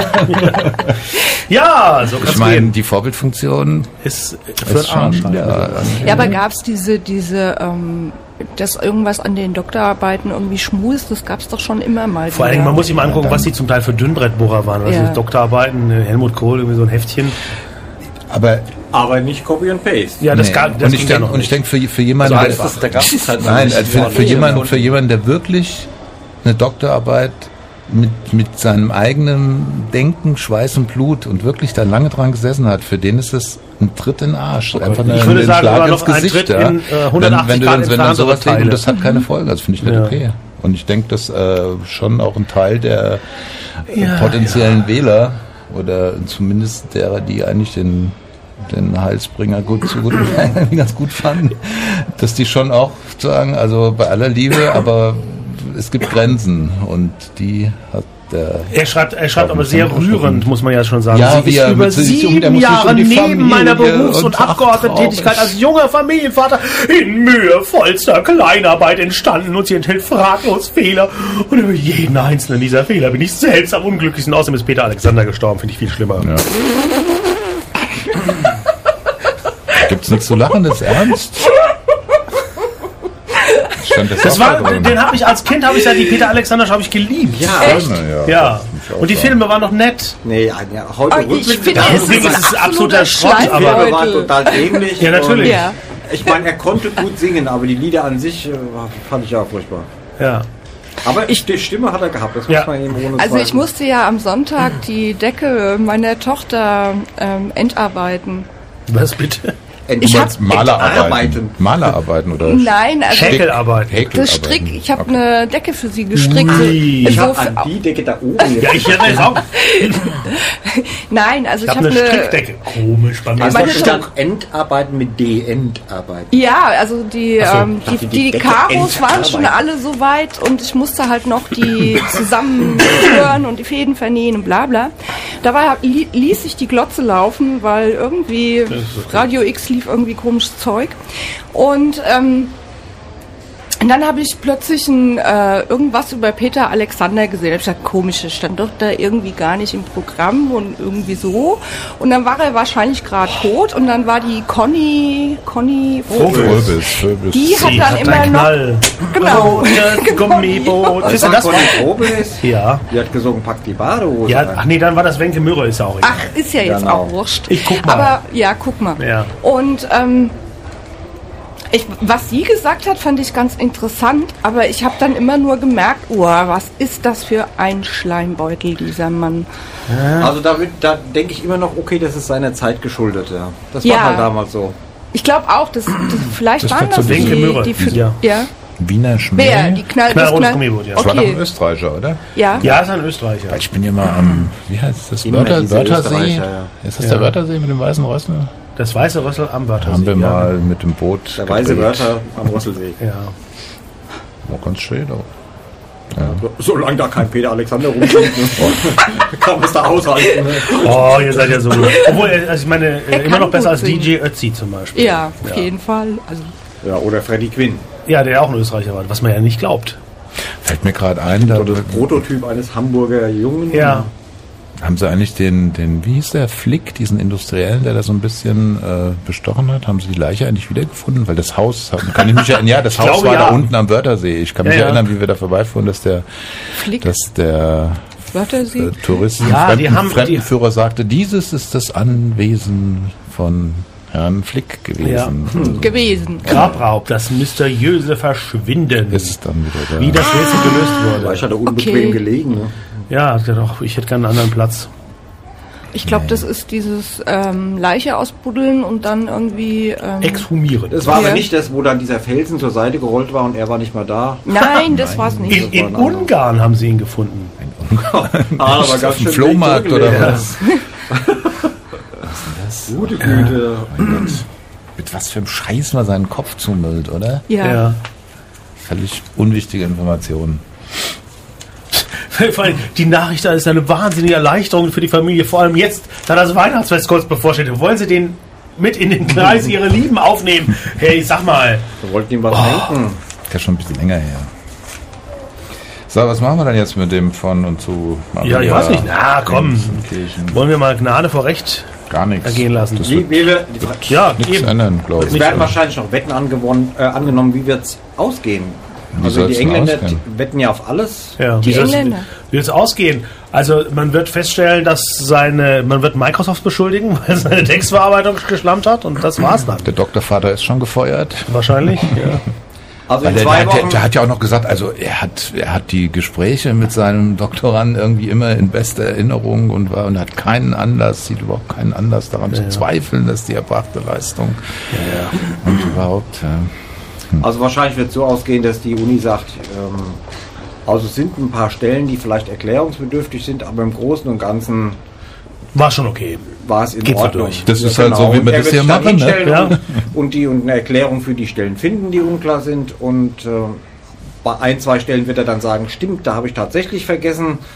S1: Ja, so kann
S3: Ich
S1: es
S3: meine,
S1: gehen.
S3: die Vorbildfunktion
S1: Ist für
S3: ist
S1: den Arsch.
S3: schon,
S1: halt.
S3: ja,
S4: Ja, aber gab es diese, diese, ähm, dass irgendwas an den Doktorarbeiten irgendwie schmust, das gab es doch schon immer mal.
S1: Vor allen Dingen, man muss sich mal angucken, was die zum Teil für Dünnbrettbohrer waren. Was
S4: Ja.
S1: sind Doktorarbeiten, Helmut Kohl, irgendwie so ein Heftchen.
S3: aber
S2: aber nicht Copy and Paste.
S1: Ja, das,
S3: nee.
S1: gab, das
S3: und ich
S1: ging ja
S3: denke,
S1: noch
S3: und ich
S1: nicht.
S3: denke für, für jemanden,
S1: Also
S3: der-
S1: einfach.
S2: da gab es halt noch
S3: Nein,
S2: nicht.
S3: also für, für, jemanden, für jemanden, der wirklich eine Doktorarbeit mit, mit seinem eigenen Denken, Schweiß und Blut und wirklich da lange dran gesessen hat, für den ist es ein Tritt in den Arsch. Einfach
S1: Ich
S3: eine,
S1: würde
S3: ein
S1: sagen,
S3: Schlag
S1: sogar
S3: ins
S1: noch ein
S3: Gesicht.
S1: Tritt
S3: Ja.
S1: in, äh, hundertachtzig
S3: wenn, wenn, du
S1: Grad
S3: dann, wenn dann
S1: entferntere
S3: sowas denkst,
S1: Teile.
S3: und das hat keine Folge, das finde ich nicht
S1: Ja.
S3: okay. Und ich denke, dass äh, schon auch ein Teil der äh,
S1: Ja,
S3: potenziellen Wähler oder zumindest derer, die eigentlich den den Heilsbringer gut zu gut ganz gut fanden, dass die schon auch sagen, also bei aller Liebe, aber es gibt Grenzen und die hat Der
S1: Er schreibt, er schreibt
S3: Ja,
S1: aber
S3: mit
S1: sehr
S3: seinem
S1: rührend, muss man ja schon sagen.
S3: Ja,
S1: Sie
S3: wie
S1: ist
S3: er
S1: über
S3: mit sich um- der
S1: sieben
S3: muss sich um
S1: Jahre
S3: die
S1: neben
S3: Familie
S1: meiner Berufs-
S3: und
S1: und
S3: ach,
S1: Abgeordnetentätigkeit
S3: traurig.
S1: als junger Familienvater in mühevollster Kleinarbeit entstanden und sie enthält fraglos Fehler. Und über jeden einzelnen dieser Fehler bin ich selbst am unglücklichsten. Außerdem ist Peter Alexander gestorben, finde ich viel schlimmer.
S3: Ja. Gibt's nichts zu lachen, das ist ernst? Stand das
S1: Das
S3: auch
S1: war,
S3: da drin?
S1: den habe ich als Kind, habe ich ja die Peter Alexander habe ich geliebt.
S2: Ja,
S4: Echt?
S3: Na ja,
S1: Ja.
S3: das muss ich auch
S1: Und die
S3: sagen.
S1: Filme waren noch nett.
S2: Nee, ja, ja, heute
S4: Oh, ich
S2: rückblickend
S4: finde,
S2: betrachtet,
S4: es
S1: Deswegen
S4: ist
S1: ist es
S4: ein
S1: absoluter
S4: absoluter
S1: Schrott,
S2: die Filme
S1: aber-
S2: waren
S4: Schleimbeutel.
S2: total dämlich.
S1: Ja, natürlich.
S2: Und
S4: Ja.
S2: Ich meine, er konnte gut singen, aber die Lieder an sich äh, fand ich ja furchtbar.
S1: Ja.
S2: Aber die Stimme hat er gehabt, das
S1: Ja.
S2: muss man ihm ohne
S4: Also ich
S2: Zweifel-
S4: musste ja am Sonntag die Decke meiner Tochter ähm, entarbeiten.
S1: Was bitte?
S4: Ich hab-
S3: Malerarbeiten.
S2: Arbeiten.
S3: Malerarbeiten oder
S4: Nein, also
S1: Häkelarbeit.
S3: Häkelarbeiten.
S4: das Strick, ich habe
S3: Okay.
S4: eine Decke für sie gestrickt.
S1: Ui.
S2: Ich
S4: So
S2: habe
S4: für-
S2: an die Decke da oben jetzt.
S1: Ja, ich hätte es auch.
S4: Nein, also
S1: Ich
S4: ich
S1: habe
S4: habe
S1: eine
S4: eine.
S1: Strickdecke. Komisch bei mir.
S2: Also
S4: Meine
S2: statt
S4: Tochter-
S2: Entarbeiten mit D, Entarbeiten.
S4: Ja, also die,
S1: Ach so,
S4: ähm,
S2: ich dachte,
S4: die,
S2: die
S4: die,
S2: Decke
S4: Karos waren
S2: entarbeiten.
S4: schon alle so weit und ich musste halt noch die zusammenführen und die Fäden vernähen und bla bla. Dabei hab, li, ließ ich die Glotze laufen, weil irgendwie
S1: ist okay.
S4: Radio X lief irgendwie komisches Zeug. Und ähm, und dann habe ich plötzlich ein, äh, irgendwas über Peter Alexander gesehen. Ich habe gesagt, komisch, das stand doch da irgendwie gar nicht im Programm und irgendwie so. Und dann war er wahrscheinlich gerade tot und dann war die Conny, Conny
S1: Vogel.
S3: Vöbels, Vöbels.
S4: Die hat
S1: Sie
S4: dann
S1: hat
S4: immer
S1: einen
S4: noch,
S1: Knall.
S4: genau,
S1: Rotes Gummiboot.
S2: Das
S1: Wisst ihr
S2: war
S1: das?
S2: Conny Robles.
S1: Ja.
S2: Die hat gesungen, pack die Badehose
S1: Ja,
S2: ein.
S1: ach nee, dann war das Wenke Mürre, ist ja auch egal.
S4: ach, ist ja jetzt
S2: Genau.
S4: auch wurscht.
S1: Ich guck mal.
S4: Aber, ja, guck mal.
S1: Ja.
S4: Und, ähm, ich, was sie gesagt hat, fand ich ganz interessant, aber ich habe dann immer nur gemerkt, oh, was ist das für ein Schleimbeutel, dieser Mann.
S2: Also da, wird- da denke ich immer noch, okay, das ist seiner Zeit geschuldet, ja. Das
S4: Ja.
S2: war halt damals so.
S4: Ich glaube auch, dass, dass vielleicht
S3: Das
S4: waren
S3: wird so
S4: das die,
S1: Wenke Mürre,
S4: die, die
S1: ja.
S4: ja.
S3: Wiener Schmäh.
S4: Wer? Die Knall, das
S1: Knallrotes
S4: Knall-
S1: Gummiboot, ja.
S3: Das war doch ein
S4: Okay,
S3: Österreicher, oder?
S4: ja.
S1: Ja, ist ein Österreicher.
S3: Weil ich bin ja mal am, wie heißt das,
S2: Immer
S3: Wörter,
S2: diese
S3: Wörthersee?
S2: Österreicher, ja.
S3: Ist das
S1: Ja.
S3: der Wörthersee mit dem weißen Rössel?
S1: Das weiße Rössel am Wörthersee.
S3: Haben wir
S1: ja.
S3: mal mit dem Boot
S2: Der weise
S3: gedreht.
S2: Wörter am Rüsselsee.
S1: Ja.
S3: War ganz schön auch.
S2: Solange da kein Peter Alexander rumkommt, kann man es da aushalten. Ne?
S1: Oh, ihr seid ja so gut. Obwohl, also ich meine, äh,
S4: Er
S1: immer
S4: kann
S1: noch besser
S4: gut
S1: als D
S4: singen.
S1: J Ötzi zum Beispiel.
S4: Ja, auf
S1: Ja.
S4: jeden Fall. Also,
S2: Ja, oder Freddie Quinn.
S1: Ja, der ja auch ein Österreicher war, was man ja nicht glaubt.
S3: Fällt mir gerade ein, da
S2: So das Prototyp eines Hamburger Jungen.
S1: Ja.
S3: haben sie eigentlich den, den, wie hieß der, Flick, diesen Industriellen, der da so ein bisschen äh, bestochen hat, haben sie die Leiche eigentlich wiedergefunden? Weil das Haus, kann ich mich erinnern, ja, das
S1: Ich
S3: Haus
S1: glaube,
S3: war
S1: ja.
S3: da unten am Wörthersee. Ich kann mich
S1: Ja, ja.
S3: erinnern, wie wir da vorbeifuhren, dass der,
S4: Flick,
S3: dass der
S4: Wörthersee.
S3: äh, Touristen,
S1: Ja,
S3: Fremden,
S1: die haben- die-
S3: Fremdenführer sagte, dieses ist das Anwesen von Herrn Flick gewesen.
S4: gewesen.
S1: Grabraub, das mysteriöse Verschwinden.
S3: Ist es dann wieder da.
S1: Wie das Rätsel gelöst
S2: Weil
S1: wurde.
S2: ich hatte unbequem
S4: Okay.
S2: gelegen. Ne?
S1: Ja, hat gedacht, ach, ich hätte gerne einen anderen Platz.
S4: Ich glaube, das ist dieses ähm, Leiche ausbuddeln und dann irgendwie... Ähm,
S1: Exhumieren.
S2: Es war aber
S4: Ja.
S2: nicht das, wo dann dieser Felsen zur Seite gerollt war und er war nicht mehr da.
S4: nein, das war's nicht.
S1: In, in Ungarn haben sie ihn gefunden.
S2: Ah, aber
S3: Auf
S2: ganz
S3: dem
S2: schön
S3: Flohmarkt
S2: Weg
S3: oder
S2: zurückgelegt.
S3: was?
S2: Gute Güte.
S3: Mein Gott. Mit was für einem Scheiß man seinen Kopf zumüllt, oder?
S4: Ja.
S1: Ja.
S3: Völlig unwichtige Informationen.
S1: Vor allem, die Nachricht da ist eine wahnsinnige Erleichterung für die Familie. Vor allem jetzt, da das Weihnachtsfest kurz bevorsteht. Wollen sie den mit in den Kreis ihrer Lieben aufnehmen? Hey, sag mal.
S2: Wir wollten ihm was
S1: Oh.
S2: denken.
S3: Ist ja schon ein bisschen länger her. So, was machen wir dann jetzt mit dem von und zu?
S1: Ja, ich weiß nicht. Na, komm.
S3: Kirchen.
S1: Wollen wir mal Gnade vor Recht
S3: Gar nichts.
S1: ergehen lassen?
S3: Das
S2: Wie,
S3: wird
S2: wie wir,
S1: Ja,
S3: nichts
S1: eben.
S3: ändern, glaube
S2: es
S3: ich.
S2: werden wahrscheinlich noch Wetten angewonnen, äh, angenommen, wie wird es ausgehen?
S3: Wie
S2: Also die
S3: soll's denn
S2: Engländer
S3: ausgehen?
S2: wetten ja auf alles.
S1: Ja,
S4: Die
S1: wie soll's-
S4: Engländer.
S1: Wie wird es ausgehen? Also man wird feststellen, dass seine, man wird Microsoft beschuldigen, weil seine Textverarbeitung geschlampt hat und das war's dann.
S3: Der Doktorvater ist schon gefeuert.
S1: Wahrscheinlich. Ja.
S2: Also
S3: Weil
S2: in
S3: der,
S2: zwei
S3: der, der,
S2: Wochen.
S3: der hat ja auch noch gesagt, also er hat, er hat die Gespräche mit seinem Doktorand irgendwie immer in bester Erinnerung und war und hat keinen Anlass, sieht überhaupt keinen Anlass daran zu
S1: ja.
S3: zweifeln, dass die erbrachte Leistung und überhaupt. Ja.
S2: Also wahrscheinlich wird es so ausgehen, dass die Uni sagt, ähm, also es sind ein paar Stellen, die vielleicht erklärungsbedürftig sind, aber im Großen und Ganzen
S1: War schon okay.
S2: war es in
S1: Geht so
S2: Ordnung.
S1: durch.
S3: Das ist halt so, wie
S2: Und
S3: wir
S2: er
S3: das
S2: wird
S3: hier
S2: sich dann
S3: machen, ne?
S2: hinstellen
S1: Ja.
S2: Und, und die und eine Erklärung für die Stellen finden, die unklar sind. Und äh, bei ein, zwei Stellen wird er dann sagen, stimmt, da habe ich tatsächlich vergessen,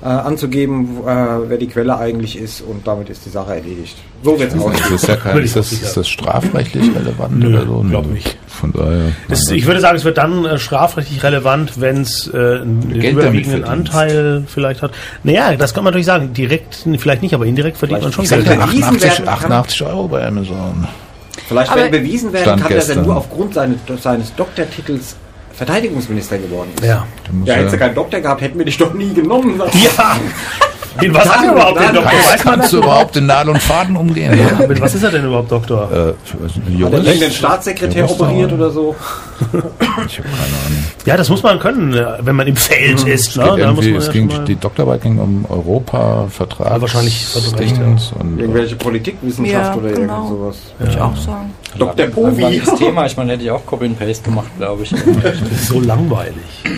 S2: äh, anzugeben, äh, wer die Quelle eigentlich ist, und damit ist die Sache erledigt. So wird's
S3: Also,
S2: aussehen.
S3: das ist, ja kein, ist, das, ist das strafrechtlich relevant
S1: Nö,
S3: oder so?
S1: glaub
S3: Nö.
S1: nicht.
S3: Von daher.
S1: Das, ich würde sagen, es wird dann äh, strafrechtlich relevant, wenn es äh, einen
S3: Geld
S1: überwiegenden
S3: damit verdienst.
S1: Anteil vielleicht hat. Naja, das kann man natürlich sagen. Direkt vielleicht nicht, aber indirekt verdient man schon
S2: Vielleicht
S1: Geld.
S2: ist er bewiesen werden kann.
S3: achtundachtzig Euro bei Amazon.
S2: Vielleicht,
S4: Aber
S2: wenn bewiesen werden
S3: Stand
S2: kann, dass er
S3: gestern.
S2: nur aufgrund seines, seines Doktortitels Verteidigungsminister geworden ist.
S1: Ja.
S3: Da muss
S2: Ja,
S3: er-
S2: hättest du keinen Doktor gehabt, hätten wir dich doch nie genommen.
S1: Ja! In was hat er überhaupt den Doktor? Weiß man
S3: Kannst
S1: das
S3: du überhaupt in Nadel und Faden umgehen?
S1: Ja, mit was ist er denn überhaupt Doktor?
S3: Äh, ich weiß nicht,
S2: Hat er
S3: Jurist?
S2: irgendeinen Staatssekretär
S3: Jurist,
S2: operiert
S3: aber-
S2: oder so?
S3: Ich habe keine Ahnung.
S1: Ja, das muss man können, äh, wenn man im Feld ist. Ne?
S3: Geht
S1: Da muss
S3: irgendwie,
S1: man
S3: es
S1: ja
S3: ging,
S1: schon mal-
S3: die Doktorarbeit ging um Europa, Vertrag.
S1: Ja, wahrscheinlich Vertragsrecht, ja.
S3: und
S2: Irgendwelche Politikwissenschaft
S4: Ja,
S2: oder
S4: genau.
S2: irgend sowas.
S4: Würde ich auch sagen.
S2: Doktor Povi.
S5: Langweiliges Thema, ich meine, hätte ich auch Copy and Paste gemacht, glaube ich.
S1: Das ist so langweilig.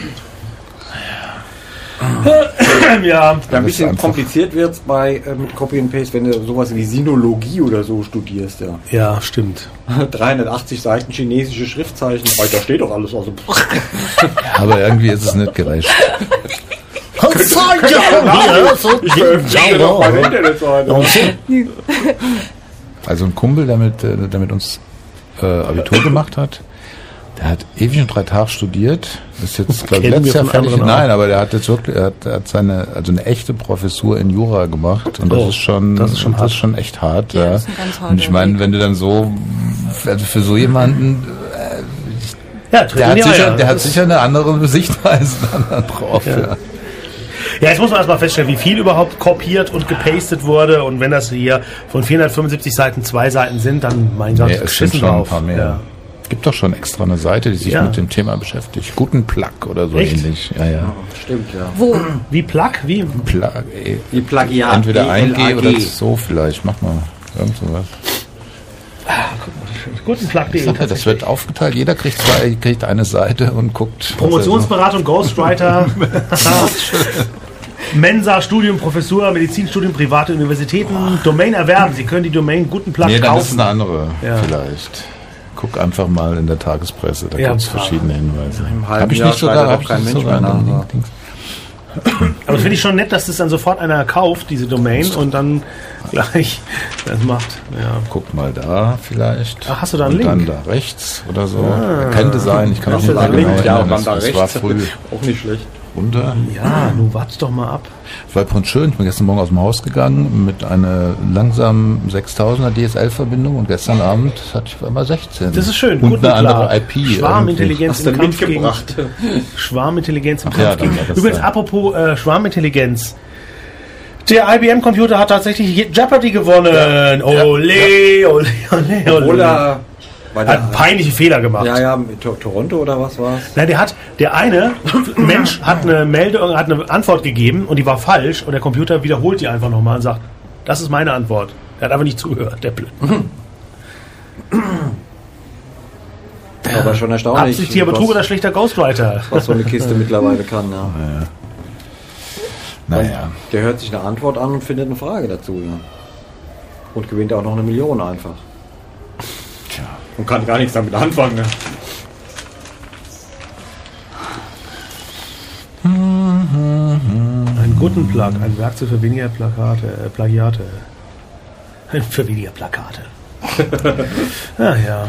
S1: Ja,
S2: Ja, ein bisschen
S3: einfach-
S2: kompliziert wird es bei äh, mit Copy and Paste, wenn du sowas wie Sinologie oder so studierst. Ja.
S1: ja, stimmt.
S2: dreihundertachtzig Seiten chinesische Schriftzeichen. Oh, da steht doch alles aus dem.
S3: aber irgendwie ist es nicht gerecht.
S2: Ich veröffentliche doch meine Internetseite.
S3: Also ein Kumpel, der mit, äh, der mit uns äh, Abitur gemacht hat, der hat ewig und drei Tage studiert. Ist jetzt, glaube ich,
S1: Kennen
S3: letztes
S1: wir
S3: Jahr
S1: von
S3: fertig.
S1: anderen
S3: Nein, aber der hat jetzt wirklich, er hat, er hat seine, also eine echte Professur in Jura gemacht. Und das
S1: Oh,
S3: ist schon,
S1: das ist schon
S3: das
S1: hart.
S3: ist schon echt hart.
S4: Ja,
S3: Ja,
S4: das ist ein ganz harter
S3: und ich meine,
S4: Weg.
S3: wenn du dann so, also für so jemanden,
S1: Ja, tritt
S3: der
S1: in
S3: hat
S1: die
S3: sicher,
S1: Eier.
S3: der hat sicher eine andere Sichtweise dann drauf.
S1: Ja.
S3: Ja.
S1: Ja, jetzt muss man erstmal feststellen, wie viel überhaupt kopiert und gepastet wurde. Und wenn das hier von vierhundertfünfundsiebzig Seiten zwei Seiten sind, dann, mein Gott,
S3: Nee, es sind
S1: geschissen
S3: schon ein
S1: drauf.
S3: paar mehr.
S1: Ja.
S3: Gibt doch schon extra eine Seite, die sich
S1: Ja.
S3: mit dem Thema beschäftigt. Guten Plug oder so
S1: Echt?
S3: ähnlich. Ja, ja.
S2: Stimmt, ja.
S4: Wo?
S1: Wie Plug? Wie?
S3: Plug, ey.
S2: Die Plagiat.
S3: Entweder ein G
S2: P L A G.
S3: oder so vielleicht. Mach mal irgend sowas.
S1: Guten Plug.
S3: Ich sag ja, das wird aufgeteilt. Jeder kriegt zwei, kriegt eine Seite und guckt. was
S1: Promotionsberatung, Ghostwriter, Mensa, Studium, Professur, Medizinstudium, private Universitäten, Domain erwerben. Sie können die Domain Guten
S3: er
S1: Plug
S3: so- Nee, dann ist es
S1: kaufen.
S3: eine andere
S1: Ja.
S3: vielleicht. Guck einfach mal in der Tagespresse, da
S1: Ja,
S3: gibt es
S1: ein paar.
S3: verschiedene Hinweise.
S2: Im halben
S3: Hab ich
S2: Jahr
S3: nicht sogar,
S2: schneidet
S3: hab
S2: auch
S3: ich
S2: kein
S3: nicht
S2: Mensch
S3: sogar
S2: mehr
S3: in den
S2: nach.
S3: Link- Dings.
S1: Aber das finde ich schon nett, dass das dann sofort einer kauft, diese Domain, und dann gleich das macht. Ja.
S3: Guck mal da vielleicht.
S1: Ach, hast du da einen
S3: und
S1: Link?
S3: dann da rechts oder so. Könnte sein, ich kann auch
S2: Hast
S3: nicht
S2: du
S3: mehr
S2: da
S3: genau
S2: Link? Ja, und
S3: erinnern.
S2: dann da
S3: Das war
S2: rechts.
S3: früh
S2: Auch nicht schlecht.
S3: runter.
S1: Ja, nun warte doch mal ab.
S3: Es war ganz schön. Ich bin gestern Morgen aus dem Haus gegangen mit einer langsamen sechstausender D S L-Verbindung und gestern Abend hatte ich auf einmal sechzehn.
S1: Das ist schön.
S3: Und
S1: Guten
S3: eine andere
S1: Plug.
S3: I P.
S1: Schwarmintelligenz
S2: Hast du
S1: im Kampf gegen
S2: mitgebracht?
S1: Schwarmintelligenz im
S3: Ach ja,
S1: Kampf
S3: dann
S1: gegen.
S3: war das
S1: Übrigens,
S3: da.
S1: apropos äh, Schwarmintelligenz. Der I B M-Computer hat tatsächlich Jeopardy gewonnen. Ole, ole, ole,
S2: Obwohl
S1: ole.
S2: er bei
S1: Hat
S2: der,
S1: einen peinlichen Fehler gemacht.
S2: ja, ja, mit To- Toronto oder was war's?
S1: Nein, der hat, der eine Mensch hat eine Meldung, hat eine Antwort gegeben und die war falsch und der Computer wiederholt die einfach nochmal und sagt, das ist meine Antwort. Er hat einfach nicht zugehört, der Blöd.
S2: Aber schon erstaunlich,
S1: Absichtlicher Betrug
S2: was,
S1: oder schlechter Ghostwriter.
S2: was so eine Kiste mittlerweile kann. Ja.
S3: Naja.
S2: Der hört sich eine Antwort an und findet eine Frage dazu. Ja. Und gewinnt auch noch eine Million einfach.
S3: Tja.
S2: Und kann gar nichts damit anfangen. Ne?
S1: Ein guten Plug, ein Werkzeug für weniger Plakate, äh, Plagiate. Für weniger Plakate. Ah ja.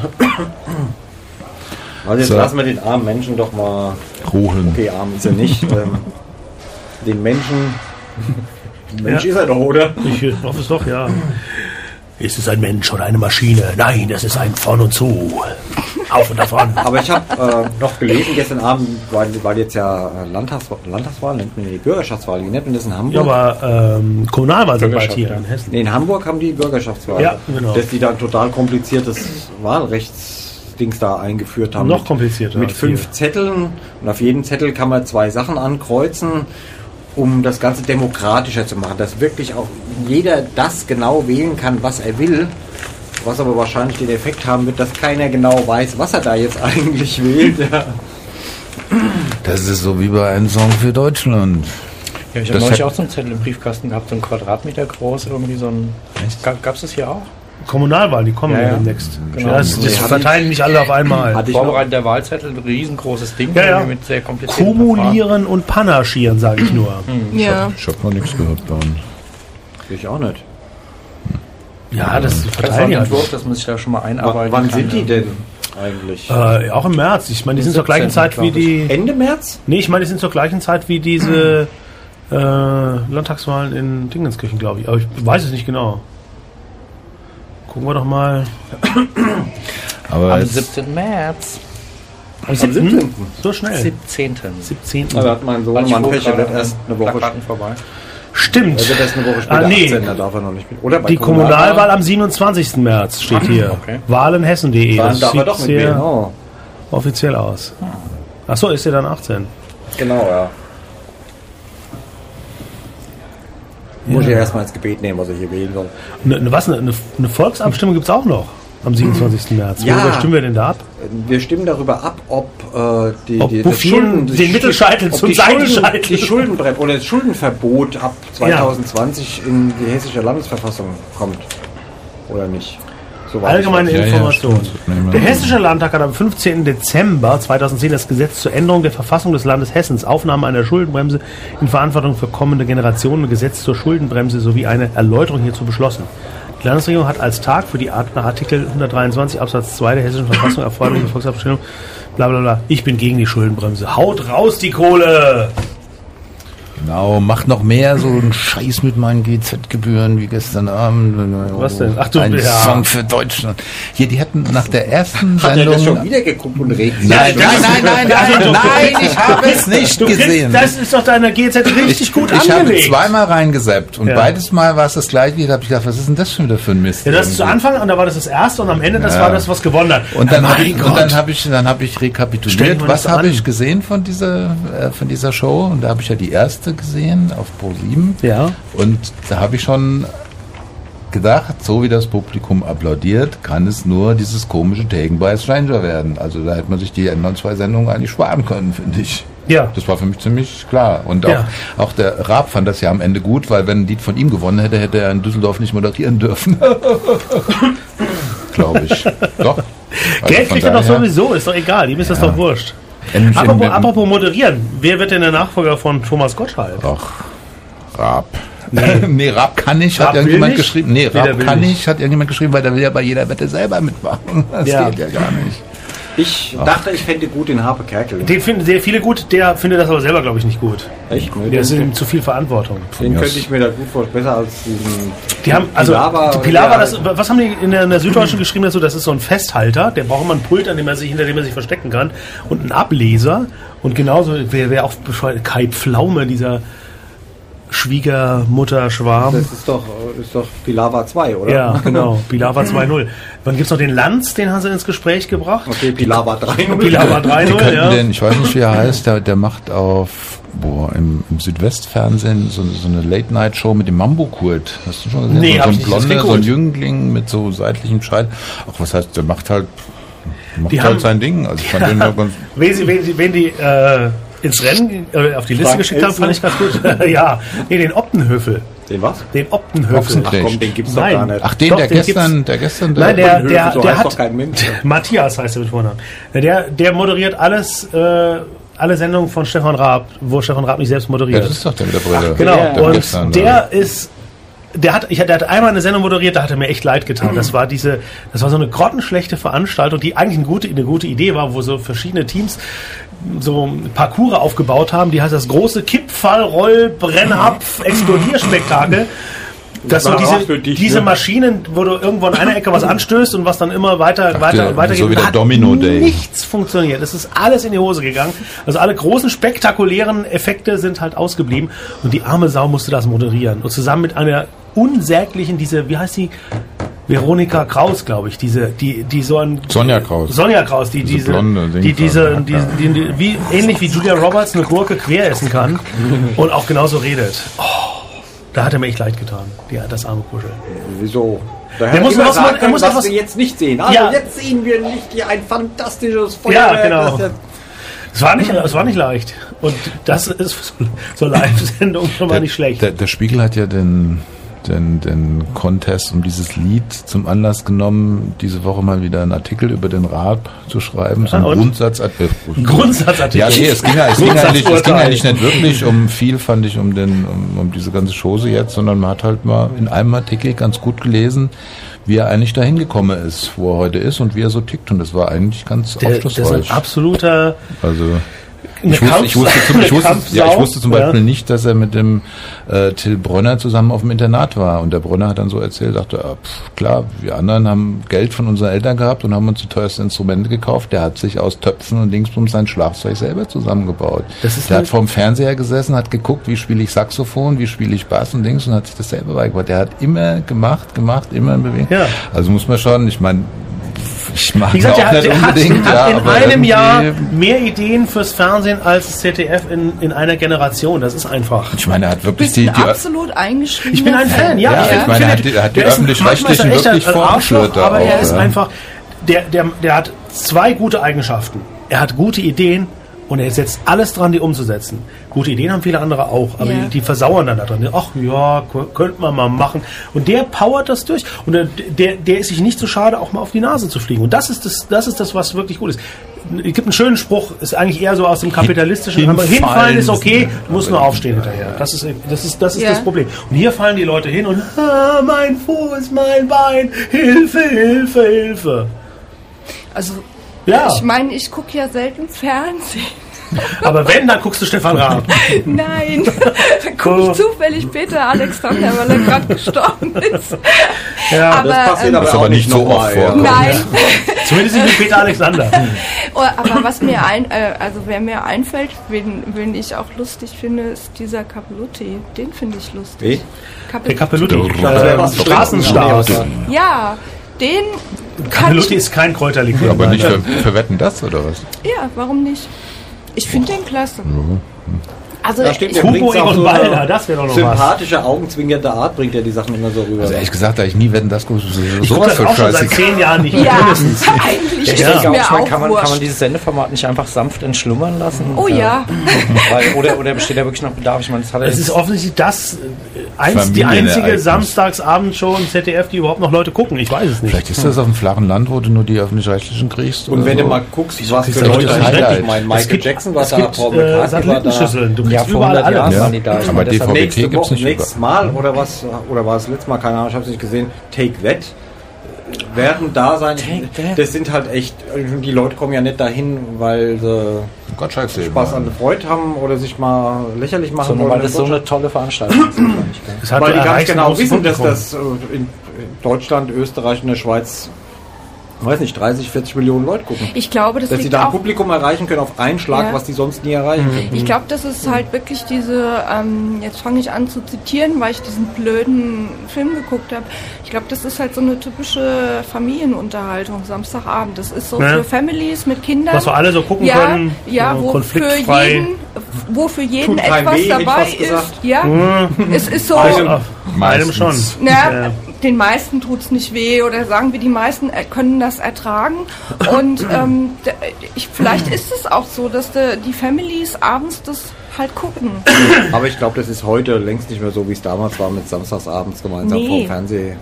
S2: Also jetzt
S3: So.
S2: lassen wir den armen Menschen doch mal.
S3: Ruhen.
S2: Okay, arm ist er nicht. ähm, den Menschen. Mensch
S1: Ja.
S2: ist er doch, oder?
S1: Ich hoffe es doch, ja. Ist es ein Mensch oder eine Maschine? Nein, es ist ein Von und Zu. Auf und davon.
S2: Aber ich habe äh, noch gelesen, gestern Abend, weil, weil jetzt ja äh, Landtagswahl, Landtagswahl, nennt man die Bürgerschaftswahl, wie nennt man das in Hamburg?
S1: Ja, aber ähm, Kommunalwahl sind bald
S5: Bürgerschaft,
S1: hier
S5: ja.
S1: in Hessen.
S2: Nee, in Hamburg haben die Bürgerschaftswahl.
S1: Ja, genau.
S2: Dass die da ein total kompliziertes Wahlrechtsdings da eingeführt haben.
S1: Noch
S2: Mit-
S1: komplizierter
S2: Mit
S1: als
S2: fünf
S1: hier.
S2: Zetteln und auf jedem Zettel kann man zwei Sachen ankreuzen, um das Ganze demokratischer zu machen. Dass wirklich auch jeder das genau wählen kann, was er will. Was aber wahrscheinlich den Effekt haben wird, dass keiner genau weiß, was er da jetzt eigentlich wählt. Ja.
S3: Das ist so wie bei einem Song für Deutschland.
S5: Ja, ich habe
S3: Das
S5: neulich
S3: hat-
S5: auch so einen Zettel im Briefkasten gehabt, so einen Quadratmeter groß, irgendwie so ein. Gab es das hier auch?
S1: Kommunalwahlen, die kommen
S5: Ja,
S1: ja,
S5: ja.
S1: demnächst.
S5: Genau.
S1: Ja, das, das
S2: Nee,
S1: verteilen nicht alle auf einmal.
S2: Hatte ich noch,
S5: Vorbereitung der Wahlzettel, ein riesengroßes Ding,
S1: Ja, ja.
S5: irgendwie mit sehr komplizierten
S1: Kumulieren und Panaschieren, sage ich nur.
S4: Ja.
S3: Ich habe noch nichts gehört bei uns.
S2: ich auch nicht.
S1: Ja, das
S5: Verfahren. Das war
S1: verteilen
S5: ein
S1: die halt.
S5: Entwurf, dass man sich da schon mal
S2: W
S5: einarbeiten
S2: wann
S5: kann.
S2: sind die
S5: ja.
S2: denn eigentlich?
S1: Äh, auch im März. Ich meine, die sind zur gleichen
S5: siebzehnten,
S1: Zeit wie
S5: glaub ich.
S1: die.
S2: Ende März?
S1: Nee, ich meine, die sind zur gleichen Zeit wie diese äh, Landtagswahlen in Dingenskirchen, glaube ich. Aber ich weiß es nicht genau. Gucken wir doch mal.
S3: Aber
S5: Am
S3: jetzt,
S5: siebzehnten März.
S1: Am
S2: siebzehnten.
S1: siebten So schnell.
S5: siebzehnten.
S1: siebzehnten
S2: Da hat mein Sohn
S5: Als
S2: mal ein
S5: ich
S2: Pech, er wird
S5: gerade
S2: erst eine Woche
S5: Plakaten vorbei.
S1: Stimmt.
S2: Er wird erst eine Woche später
S1: Ah, nee.
S2: achtzehn, da darf er noch nicht mit. Oder bei
S1: Die Kommunalwahl am siebenundzwanzigsten März steht hier.
S5: Okay.
S1: Wahlenhessen punkt de.
S2: Dann
S1: Das
S2: darf er
S1: sieht
S2: doch mitwählen.
S1: sehr
S2: Oh,
S1: offiziell aus. Achso, ist er dann achtzehn?
S2: genau, ja. Muss ich ja erstmal ins Gebet nehmen, was ich hier wählen soll.
S1: Ne, ne, was, eine, eine Volksabstimmung gibt es auch noch am siebenundzwanzigsten März.
S2: Ja.
S1: Worüber stimmen wir denn da ab?
S2: Wir stimmen darüber ab, ob äh, die,
S1: Ob
S2: die,
S1: Buffin den
S2: die
S1: Mittelscheitel
S2: ob
S1: zum
S2: die Schulden,
S1: Seitenscheitel.
S2: die Schuldenbremse oder das Schuldenverbot ab zwanzig zwanzig in die hessische Landesverfassung kommt. Oder nicht? Soweit
S1: Allgemeine
S2: ich weiß.
S3: Ja, ja,
S1: Information.
S3: stimmt. Das wird mir
S1: Der
S3: immer-
S1: Hessische Landtag hat am fünfzehnten Dezember zweitausendzehn das Gesetz zur Änderung der Verfassung des Landes Hessens, Aufnahme einer Schuldenbremse in Verantwortung für kommende Generationen, Gesetz zur Schuldenbremse sowie eine Erläuterung hierzu beschlossen. Die Landesregierung hat als Tag für die Art nach Artikel hundertdreiundzwanzig Absatz zwei der Hessischen Verfassung erforderliche Volksabstimmung bla bla bla. Ich bin gegen die Schuldenbremse. Haut raus die Kohle!
S3: Genau, macht noch mehr so einen Scheiß mit meinen G Z-Gebühren wie gestern Abend.
S1: Was denn? Ach du,
S3: Ein
S1: ja.
S3: Song für Deutschland. Hier, die hatten nach der ersten
S2: Hat er das schon
S3: Sendung...
S2: wieder geguckt und regt sich?
S3: Nein, nein, nein, nein, nein, nein, ich habe es nicht
S1: Du kriegst,
S3: gesehen.
S1: das ist doch deiner G Z richtig gut
S3: ich habe
S1: angelegt.
S3: zweimal reingesappt und
S1: Ja.
S3: beides Mal war es das gleiche. Da habe ich gedacht, was ist denn das schon wieder für ein Mist?
S1: Ja, das ist zu
S3: irgendwie?
S1: Anfang und da war das das erste und am Ende das
S3: Ja.
S1: war das, was gewonnen hat.
S3: Und dann
S1: Mein
S3: habe ich,
S1: Gott.
S3: und dann habe ich, dann habe ich
S1: Stell
S3: rekapituliert,
S1: dir mal
S3: was
S1: das
S3: habe
S1: an.
S3: ich gesehen von dieser, äh, von dieser Show. Und da habe ich ja die erste gesehen auf Pro sieben.
S1: Ja.
S3: Und da habe ich schon gedacht, so wie das Publikum applaudiert, kann es nur dieses komische Taken by a Stranger werden. Also da hätte man sich die anderen zwei Sendungen eigentlich sparen können, finde ich.
S1: Ja.
S3: Das war für mich ziemlich klar. Und auch,
S1: Ja.
S3: auch der Raab fand das ja am Ende gut, weil wenn ein Lied von ihm gewonnen hätte, hätte er in Düsseldorf nicht moderieren dürfen. Glaube ich. Doch. Also
S1: Geld
S3: von
S1: kriegt er doch
S3: daher-
S1: sowieso, ist doch egal, ihm ist das doch wurscht.
S3: In- in-
S1: Apropos,
S3: in-
S1: apropos moderieren, wer wird denn der Nachfolger von Thomas Gottschalk?
S3: Doch. Raab. Nee, nee Raab kann nicht,
S1: Raab
S3: hat
S1: will
S3: irgendjemand
S1: nicht?
S3: geschrieben. Nee,
S1: Nee, der
S3: Raab
S1: will
S3: kann
S1: nicht.
S3: nicht, hat irgendjemand geschrieben, weil der will ja bei jeder Wette selber mitmachen. Das
S1: Ja.
S3: geht ja gar nicht.
S2: Ich dachte, ich fände gut den Harpe Kerkel.
S1: Den finden sehr viele gut, der findet das aber selber, glaube ich, nicht gut.
S2: Echt? Ne?
S1: Der ist
S2: Den,
S1: ihm zu viel Verantwortung.
S2: den
S3: mir
S2: könnte
S3: aus.
S2: ich mir da gut vorstellen. Besser als diesen
S1: Die haben, also,
S2: Pilawa
S1: die
S2: oder
S1: Pilawa,
S2: der-
S1: das, was haben die in der, in der Süddeutschen geschrieben dazu? Das ist so ein Festhalter, der braucht immer einen Pult, an dem er sich, hinter dem er sich verstecken kann und einen Ableser und genauso, wer, wer auch bescheuert, Kai Pflaume, dieser Schwiegermutter-Schwarm.
S2: Das ist doch, ist doch Pilawa zwei, oder?
S1: Ja, genau. Pilawa zwei null. Dann gibt es noch den Lanz, den haben sie ins Gespräch gebracht.
S2: Okay, Pilawa drei.
S1: Pilawa drei
S3: Die
S1: null,
S3: könnten
S1: ja.
S3: den, ich weiß nicht, wie er heißt, der, der macht auf boah, im, im Südwestfernsehen so, so eine Late-Night-Show mit dem Mambo-Kurt. Hast du schon gesehen?
S1: Nee,
S3: so,
S1: hab
S3: so
S1: ich
S3: ein
S1: nicht. Das
S3: Blonder,
S1: klingt
S3: so ein
S1: gut.
S3: Jüngling mit so seitlichem Scheid. Ach, was heißt, der macht halt, macht
S1: Die
S3: halt
S1: haben-
S3: sein Ding. Also ich fand den ja ganz,
S1: Wen sie, wen, sie- wen die äh, ins Rennen, äh, auf die Liste
S2: Frank
S1: geschickt haben, fand ich ganz gut. ja, nee, den Optenhöfel.
S2: Den was?
S1: Den Optenhöfel.
S3: Ochsenknecht.
S2: Ach komm, den gibt's doch
S1: Nein.
S2: gar nicht.
S3: ach, den,
S1: Doch,
S3: der
S1: den
S3: gestern, der gestern,
S1: Nein, der,
S2: Höfe,
S1: der,
S2: so
S1: der
S2: heißt
S1: hat,
S2: doch kein Mensch.
S1: Matthias heißt er mit Vornamen. Ja, Der, der moderiert alles, äh, alle Sendungen von Stefan Raab, wo Stefan Raab nicht selbst
S3: ja,
S1: moderiert.
S3: das ist doch der mit der Brille.
S1: Genau,
S3: Der
S1: und
S3: gestern,
S1: der ist, der hat, ich, der hat einmal eine Sendung moderiert, da hat er mir echt leid getan. Das war diese, das war so eine grottenschlechte Veranstaltung, die eigentlich eine gute, eine gute Idee war, wo so verschiedene Teams so Parcours aufgebaut haben, die heißt das große Kippfall, Roll, Brennapf, Explodierspektakel. Das so
S2: war auch
S1: diese,
S2: für dich,
S1: diese
S2: ne?
S1: Maschinen, wo du irgendwo an einer Ecke was anstößt und was dann immer weiter,
S3: Ach,
S1: weiter,
S3: der-
S1: weiter
S3: so wie der
S1: Hat
S3: Domino Day.
S1: nichts funktioniert. Es ist alles in die Hose gegangen. Also alle großen, spektakulären Effekte sind halt ausgeblieben und die arme Sau musste das moderieren. Und zusammen mit einer unsäglichen, diese, wie heißt die? Veronika Kraus, glaube ich, diese, die, die so ein
S3: Sonja Kraus.
S1: Sonja Kraus, die
S3: Diese
S1: diese,
S3: blonde Ding
S1: die diese,
S3: da,
S1: die,
S3: ja.
S1: die, die, wie ähnlich wie Julia Roberts eine Gurke quer essen kann und auch genauso redet. Oh, da hat er mir echt leid getan, ja, das arme Kuschel.
S2: Wieso? Da
S1: Der
S2: hätte
S1: muss
S2: immer
S1: noch
S2: sagen
S1: was- er
S2: können,
S1: muss
S2: was
S1: noch was-
S2: wir jetzt nicht sehen. Also
S1: Ja.
S2: jetzt sehen wir nicht hier ein fantastisches
S1: Ja,
S2: Feuerwerk.
S1: genau.
S2: das jetzt-
S1: Es war nicht, es war nicht leicht. Und das ist so Live-Sendung schon mal
S3: Der,
S1: nicht schlecht.
S3: Der, der Spiegel hat ja den den, den Contest um dieses Lied zum Anlass genommen, diese Woche mal wieder einen Artikel über den Raab zu schreiben. So ein Grundsatzartikel.
S1: Grundsatzartikel.
S3: Ja, nee, es ging, ja, es, ging eigentlich, es ging eigentlich nicht wirklich um viel, fand ich, um, den, um, um diese ganze Chose jetzt, sondern man hat halt mal in einem Artikel ganz gut gelesen, wie er eigentlich dahin gekommen ist, wo er heute ist und wie er so tickt. Und das war eigentlich ganz
S1: Der,
S3: aufschlussreich.
S1: das ist ein absoluter...
S3: Also...
S1: Eine
S3: Ich wusste, ich, wusste zum, ich, wusste,
S1: Kampfsau,
S3: ja, ich wusste zum Beispiel
S1: ja.
S3: nicht, dass er mit dem äh, Till Brönner zusammen auf dem Internat war. Und der Brönner hat dann so erzählt, dachte, ah, pff, klar, wir anderen haben Geld von unseren Eltern gehabt und haben uns die teuersten Instrumente gekauft. Der hat sich aus Töpfen und Dingsbums sein Schlagzeug selber zusammengebaut.
S1: Das ist
S3: der
S1: halt
S3: hat vorm Fernseher gesessen, hat geguckt, wie spiele ich Saxophon, wie spiele ich Bass und Dings und hat sich das selber beigebracht. Der hat immer gemacht, gemacht, immer in Bewegung.
S1: Ja.
S3: Also muss man schon, ich meine, ich mag
S1: Wie gesagt,
S3: auch
S1: der hat,
S3: nicht
S1: der hat,
S3: unbedingt,
S1: hat
S3: ja,
S1: in
S3: aber
S1: einem
S3: irgendwie-
S1: Jahr mehr Ideen fürs Fernsehen als das Z D F in, in einer Generation. Das ist einfach.
S3: Ich meine, er hat
S4: Du
S3: wirklich
S4: bist
S3: die,
S4: ein
S3: die
S4: absolut eingeschriebener
S1: Ich bin ein Fan, ja.
S3: Ja,
S1: ich,
S3: ich
S1: find-
S3: meine, er
S1: finde,
S3: hat die- er hat die
S1: der ist-
S3: Öffentlich-Rechtlichen
S1: manchmal ist er echt
S3: wirklich
S1: ein
S3: vorgeführt
S1: Arschloch,
S3: da
S1: aber
S3: auch,
S1: er ist
S3: ja.
S1: einfach, der, der, der hat zwei gute Eigenschaften. Er hat gute Ideen und er setzt alles dran, die umzusetzen. Gute Ideen haben viele andere auch, aber
S4: Ja.
S1: die, die versauern dann da dran. Ach ja, k- könnte man mal machen. Und der powert das durch und der, der, der ist sich nicht so schade, auch mal auf die Nase zu fliegen. Und das ist das, das ist das, was wirklich gut ist. Es gibt einen schönen Spruch, ist eigentlich eher so aus dem kapitalistischen.
S3: Hinfallen
S1: Hinfallen ist okay,
S3: ist-
S1: du musst nur aufstehen hinterher. Das ist das, ist, das, ist
S4: Ja.
S1: das Problem. Und hier fallen die Leute hin und ah, mein Fuß, mein Bein, Hilfe, Hilfe, Hilfe.
S4: Also,
S1: Ja.
S4: ich meine, ich gucke ja selten Fernsehen.
S1: Aber wenn, dann guckst du Stefan Raab.
S4: Nein, dann gucke ich zufällig Peter Alexander, weil er gerade gestorben ist.
S1: Ja,
S4: aber,
S2: Das passiert
S4: ähm,
S2: aber
S3: Was
S2: auch
S3: aber
S2: nicht
S3: nicht so
S2: nochmal,
S3: oft
S2: ja.
S3: vorkommt.
S4: Nein,
S1: Zumindest nicht mit Peter Alexander.
S4: Oh, aber was mir ein, äh, also wer mir einfällt, wen, wen ich auch lustig finde, ist dieser Capelluti. Den finde ich lustig.
S2: Wie?
S1: Der Capelluti.
S2: Das wäre was
S1: Äh, Straßenstars.
S4: Ja, den kann
S1: Capelluti
S4: ich,
S1: ist kein Kräuterlikör.
S3: Aber nicht für, für Wetten das oder was?
S4: ja, warum nicht? Ich finde den klasse. Also
S2: Da steht
S4: ich,
S2: der
S1: Hugo
S2: bringt's auf
S1: Egon
S2: so
S1: Balder,
S2: eine
S1: das wäre doch noch was.
S2: sympathische, augenzwinkernde Art bringt er die Sachen immer so rüber.
S3: Also ehrlich gesagt, da ich nie Wetten das geguckt,
S1: Ich
S3: so
S1: gucke
S3: was
S1: das
S3: für
S1: auch schon seit
S3: Scheiße.
S1: zehn Jahren nicht.
S4: ja,
S1: Mindestens.
S4: eigentlich
S5: Ich
S4: ist
S1: Ja.
S4: es
S5: denke auch,
S4: mir
S5: ich meine,
S4: auch
S5: kann man, kann man
S4: wurscht.
S5: dieses Sendeformat nicht einfach sanft entschlummern lassen?
S4: Oh ja,
S5: Weil, oder, oder besteht da wirklich noch Bedarf? Ich meine, das hat er
S1: Es ist
S5: jetzt-
S1: offensichtlich das, äh, eins, die
S3: Familienereignis.
S1: einzige Samstagsabendshow im Z D F, die überhaupt noch Leute gucken. Ich weiß es nicht.
S3: Vielleicht ist das auf dem flachen Land, wo du nur die öffentlich-rechtlichen kriegst.
S2: Und
S3: oder
S2: wenn
S3: so.
S2: du mal guckst, was
S1: kriegst
S2: für
S1: du
S2: Leute
S1: das
S2: da
S3: Highlight.
S2: sind. Ich meine,
S1: Es
S2: Michael
S1: gibt-
S2: Jackson war
S1: es
S2: da,
S1: gibt
S2: Paul
S1: äh,
S2: McCartney war da.
S1: Satellitenschüsseln. Du
S5: Ja,
S1: kriegst
S5: vor
S1: überall
S5: hundert Jahren
S1: alles.
S5: waren die da. Ich
S3: Aber
S5: meine,
S3: D
S5: das
S3: V B
S5: hat-
S3: T
S2: Nächste
S3: gibt's
S2: Woche,
S3: nicht
S2: nächstes Mal oder was, oder war es letztes Mal, keine Ahnung, ich habe es nicht gesehen, Take That werden da sein.
S5: That.
S2: Das sind halt echt, die Leute kommen ja nicht dahin, weil sie
S3: Gottschalk sehen.
S2: Spaß an der Freude haben oder sich mal lächerlich machen
S5: sondern
S2: wollen.
S5: weil das so eine tolle Veranstaltung ist. wahrscheinlich, gell?
S1: Es hat
S2: Weil die ganz
S1: erreicht ein
S2: genau
S1: großes
S2: wissen, dass
S1: Publikum.
S2: das äh, in Deutschland, Österreich und der Schweiz, weiß nicht, dreißig, vierzig Millionen Leute gucken.
S4: ich glaube, das
S2: Dass sie
S4: liegt
S2: da ein
S4: auch.
S2: Publikum erreichen können auf einen Schlag,
S4: Ja.
S2: was die sonst nie erreichen können.
S4: Ich glaube, das ist halt wirklich diese, ähm, jetzt fange ich an zu zitieren, weil ich diesen blöden Film geguckt habe. Ich glaube, das ist halt so eine typische Familienunterhaltung, Samstagabend. Das ist so
S1: Ja.
S4: für Families mit Kindern.
S1: Was wir alle so gucken
S4: ja,
S1: können,
S4: ja,
S1: so
S4: wo für
S1: konfliktfrei.
S4: jeden, wo für jeden
S2: Tut keinem
S4: etwas
S2: weh, hätte ich
S4: dabei
S2: fast
S4: ist.
S2: gesagt.
S4: Ja, es ist so.
S1: Also, auf meinem
S3: Meistens.
S1: schon.
S4: Na, den meisten tut's nicht weh oder sagen wir, die meisten äh, können das ertragen. Und ähm, d- ich, vielleicht ist es auch so, dass de, die Families abends das halt gucken.
S2: Aber ich glaube, das ist heute längst nicht mehr so, wie es damals war mit samstagsabends gemeinsam
S4: Nee.
S2: vor dem Fernsehen.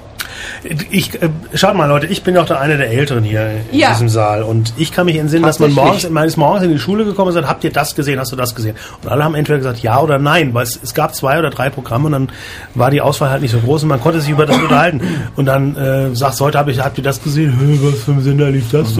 S1: Ich, äh, schaut mal, Leute, ich bin doch der eine der Älteren hier in
S4: Ja.
S1: diesem Saal. Und ich kann mich entsinnen, dass man
S2: Tatsächlich.
S1: morgens, man ist morgens in die Schule gekommen und sagt, habt ihr das gesehen, hast du das gesehen? Und alle haben entweder gesagt ja oder nein, weil es, es gab zwei oder drei Programme und dann war die Auswahl halt nicht so groß und man konnte sich über das unterhalten. Und dann äh, sagst du, heute hab ich, habt ihr das gesehen? Hä, was für ein Sender lief das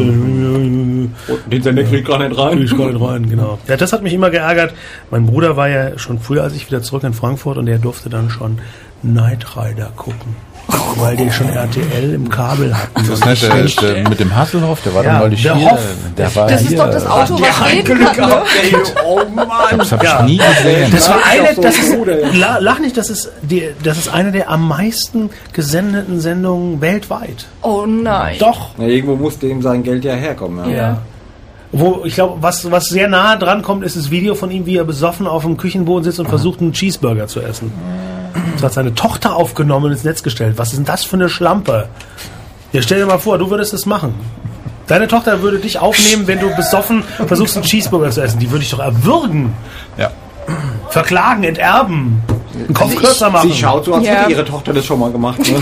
S1: denn?
S2: Und den Sender kriegt gar nicht rein.
S1: Ich gar nicht rein, genau. Ja, das hat mich immer geärgert. Mein Bruder war ja schon früher als ich wieder zurück in Frankfurt und der durfte dann schon Knight Rider gucken. Weil die schon R T L im Kabel hatten.
S3: Das ist nicht der, der mit dem Hasselhoff, der war
S1: Ja,
S3: dann neulich
S1: der
S3: hier.
S1: Hoff.
S3: Der war
S4: Das
S3: hier.
S4: ist doch das Auto, was reden kann. Ne?
S2: Oh Mann!
S3: Das habe ich
S1: Ja.
S3: nie gesehen.
S1: Das war
S2: Ja,
S1: eine,
S2: ist doch
S1: das
S2: so
S1: ist,
S2: gut, ey.
S1: la- lach nicht, das ist, die, das ist eine der am meisten gesendeten Sendungen weltweit.
S4: Oh nein.
S1: Doch.
S2: Na, irgendwo musste ihm sein Geld ja herkommen. Ja.
S4: Ja.
S1: Wo, ich glaube, was, was sehr nah dran kommt, ist das Video von ihm, wie er besoffen auf dem Küchenboden sitzt und versucht, einen Cheeseburger zu essen. Das hat seine Tochter aufgenommen und ins Netz gestellt. Was ist denn das für eine Schlampe? Ja, stell dir mal vor, du würdest das machen. Deine Tochter würde dich aufnehmen, wenn du besoffen versuchst, einen Cheeseburger zu essen. Die würde ich doch erwürgen.
S3: Ja.
S1: Verklagen, enterben. Den Kopf
S4: Also
S1: kürzer machen.
S2: Sie schaut so, als
S4: Ja.
S2: hätte ihre Tochter das schon mal gemacht. Ne?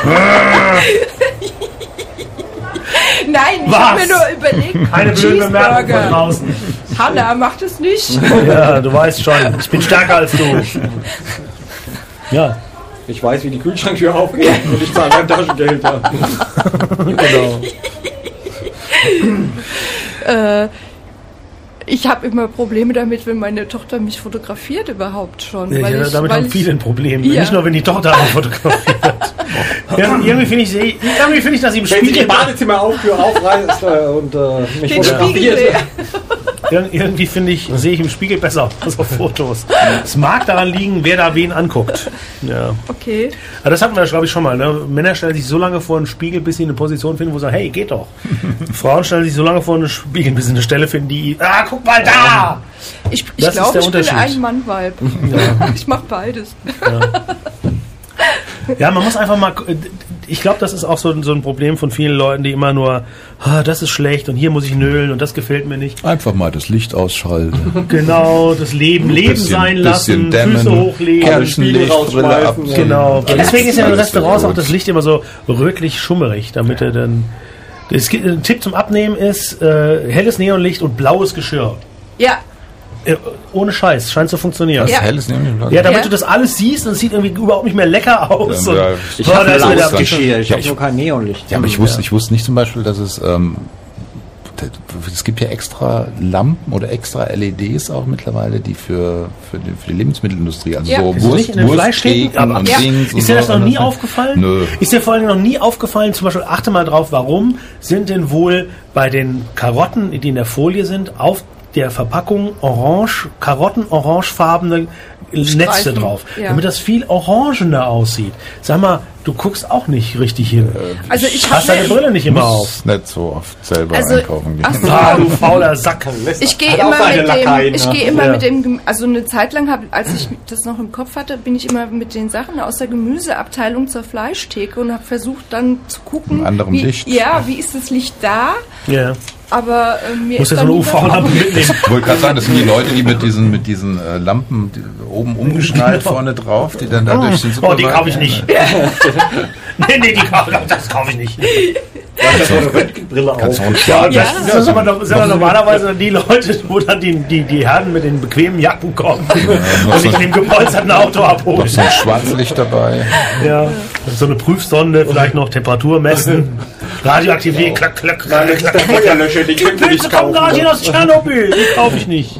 S4: Nein, ich
S1: Was?
S4: habe mir nur überlegt,
S1: Keine blöde Bemerkung von
S4: Cheeseburger.
S1: draußen.
S4: Hanna, macht es nicht.
S1: Ja, du weißt schon, ich bin stärker als du. Ja,
S2: Ich weiß, wie die Kühlschranktür aufgeht und ich zahle mein Taschengeld. Ja.
S1: genau.
S4: äh, ich habe immer Probleme damit, wenn meine Tochter mich fotografiert überhaupt schon.
S1: Ja,
S4: weil
S1: ja,
S4: ich,
S1: damit
S4: weil
S1: haben
S4: ich,
S1: viele ein Problem.
S4: Ja.
S1: Nicht nur, wenn die Tochter einen fotografiert. Ja, irgendwie finde ich, sie- irgendwie finde ich, dass sie im
S2: Wenn sie die
S1: Spiegel...
S2: Badezimmer Auftür aufreißt äh, und äh, mich
S4: den Spiegel
S2: fotografiert.
S4: sehe.
S1: Ir- Irgendwie finde ich, sehe ich im Spiegel besser als auf Fotos. Es mag daran liegen, wer da wen anguckt. Ja.
S4: Okay.
S1: Aber das hatten wir, glaube ich, schon mal. Ne? Männer stellen sich so lange vor einen Spiegel, bis sie eine Position finden, wo sie sagen, hey, geht doch. Frauen stellen sich so lange vor einen Spiegel, bis sie eine Stelle finden, die, ah, guck mal da!
S4: Ich,
S1: Das
S4: ich
S1: ist
S4: glaube,
S1: der
S4: ich bin
S1: Unterschied.
S4: ein Mann-Vibe. Ich mache beides.
S1: Ja, man muss einfach mal, ich glaube, das ist auch so, so ein Problem von vielen Leuten, die immer nur, ah, das ist schlecht und hier muss ich nölen und das gefällt mir nicht.
S3: Einfach mal das Licht ausschalten.
S1: Genau, das Leben, Leben
S3: Bisschen-
S1: sein lassen,
S3: bisschen dämmen,
S1: Füße hochlegen.
S3: Kerzenlicht, Brille ab.
S2: Ja.
S1: Genau. Deswegen ist ja in
S3: Alles
S1: Restaurants
S3: gut.
S1: auch das Licht immer so rötlich schummerig, damit er dann. Es gibt, ein Tipp zum Abnehmen ist äh, helles Neonlicht und blaues Geschirr.
S4: Ja,
S1: Äh, ohne Scheiß, scheint zu funktionieren.
S3: Das
S1: Ja,
S4: Ja.
S3: helles nämlich.
S1: damit
S4: Ja.
S1: du das alles siehst und es sieht irgendwie überhaupt nicht mehr lecker aus.
S3: Ja,
S1: und,
S3: ja.
S2: Ich
S1: boah,
S2: habe
S1: da ist mir
S2: blaues
S1: der-
S2: Geschirr, ich
S3: Ja,
S2: habe
S3: ich-
S2: nur kein Neonlicht.
S3: Ja, aber ich wusste, ich wusste nicht zum Beispiel, dass es ähm, es gibt ja extra Lampen oder extra L E Ds auch mittlerweile, die für, für, die, für die Lebensmittelindustrie, also
S4: Ja.
S3: so
S1: Ist das nicht in den Fleischtheken?
S3: Wursttheken
S1: Aber-
S3: und
S1: Ja.
S3: Dings.
S1: Ist dir
S3: und
S1: das
S3: so
S1: noch nie
S3: alles.
S1: aufgefallen?
S3: Nö.
S1: Ist dir vor allem noch nie aufgefallen, zum Beispiel, achte mal drauf, warum sind denn wohl bei den Karotten, die in der Folie sind, auf der Verpackung orange, karotten-orangefarbene Netze
S4: Streifen,
S1: drauf,
S4: ja.
S1: damit das viel orangener aussieht. Sag mal, du guckst auch nicht richtig hin.
S4: also ich
S1: Hast
S4: habe
S1: deine Brille nicht immer auf.
S3: Muss nicht so oft selber
S4: Also,
S3: einkaufen gehen.
S4: ach so.
S1: Ah, du fauler Sack.
S4: Ich gehe
S2: Hat auch
S4: immer
S2: seine
S4: mit
S2: Lakaien,
S4: dem, ich
S2: ja.
S4: gehe immer
S1: Ja.
S4: mit dem, Gem- also eine Zeit lang, hab, als ich das noch im Kopf hatte, bin ich immer mit den Sachen aus der Gemüseabteilung zur Fleischtheke und habe versucht dann zu gucken,
S3: Mit anderem
S4: wie,
S3: Licht.
S4: ja, wie ist das Licht da?
S1: Ja.
S4: Aber äh, mir
S1: Muss
S4: ist
S1: ja so
S4: dann
S1: eine U
S4: nie
S1: V-Lampe
S4: was
S1: mitnehmen.
S3: Ich wollte gerade sagen, das sind die Leute, die mit diesen, mit diesen äh, Lampen die, oben umgeschnallt vorne drauf, die dann dadurch den
S1: Oh, die kaufe ich nicht. nee, nee, die kaufe das kaufe ich nicht.
S2: Ich habe eine Röntgenbrille
S3: Kannst du
S2: auf.
S3: auch nicht sagen.
S4: Ja.
S1: Das, das sind, aber, noch- sind aber normalerweise die Leute, wo dann die, die, die Herren mit den bequemen Jacken kommen
S3: noch
S1: und
S3: so
S1: sich in dem gepolsterten Auto abholen.
S3: so ein Schwarzlicht dabei.
S1: Ja. So eine Prüfsonde, vielleicht noch Temperatur messen, Radioaktivität, klack, klack, klack, klack.
S2: Der Feuerlöscher, die
S1: Die
S2: können wir
S1: Pilze
S2: nicht
S1: kommen
S2: kaufen.
S1: gerade hier aus Tschernobyl, die kaufe ich nicht.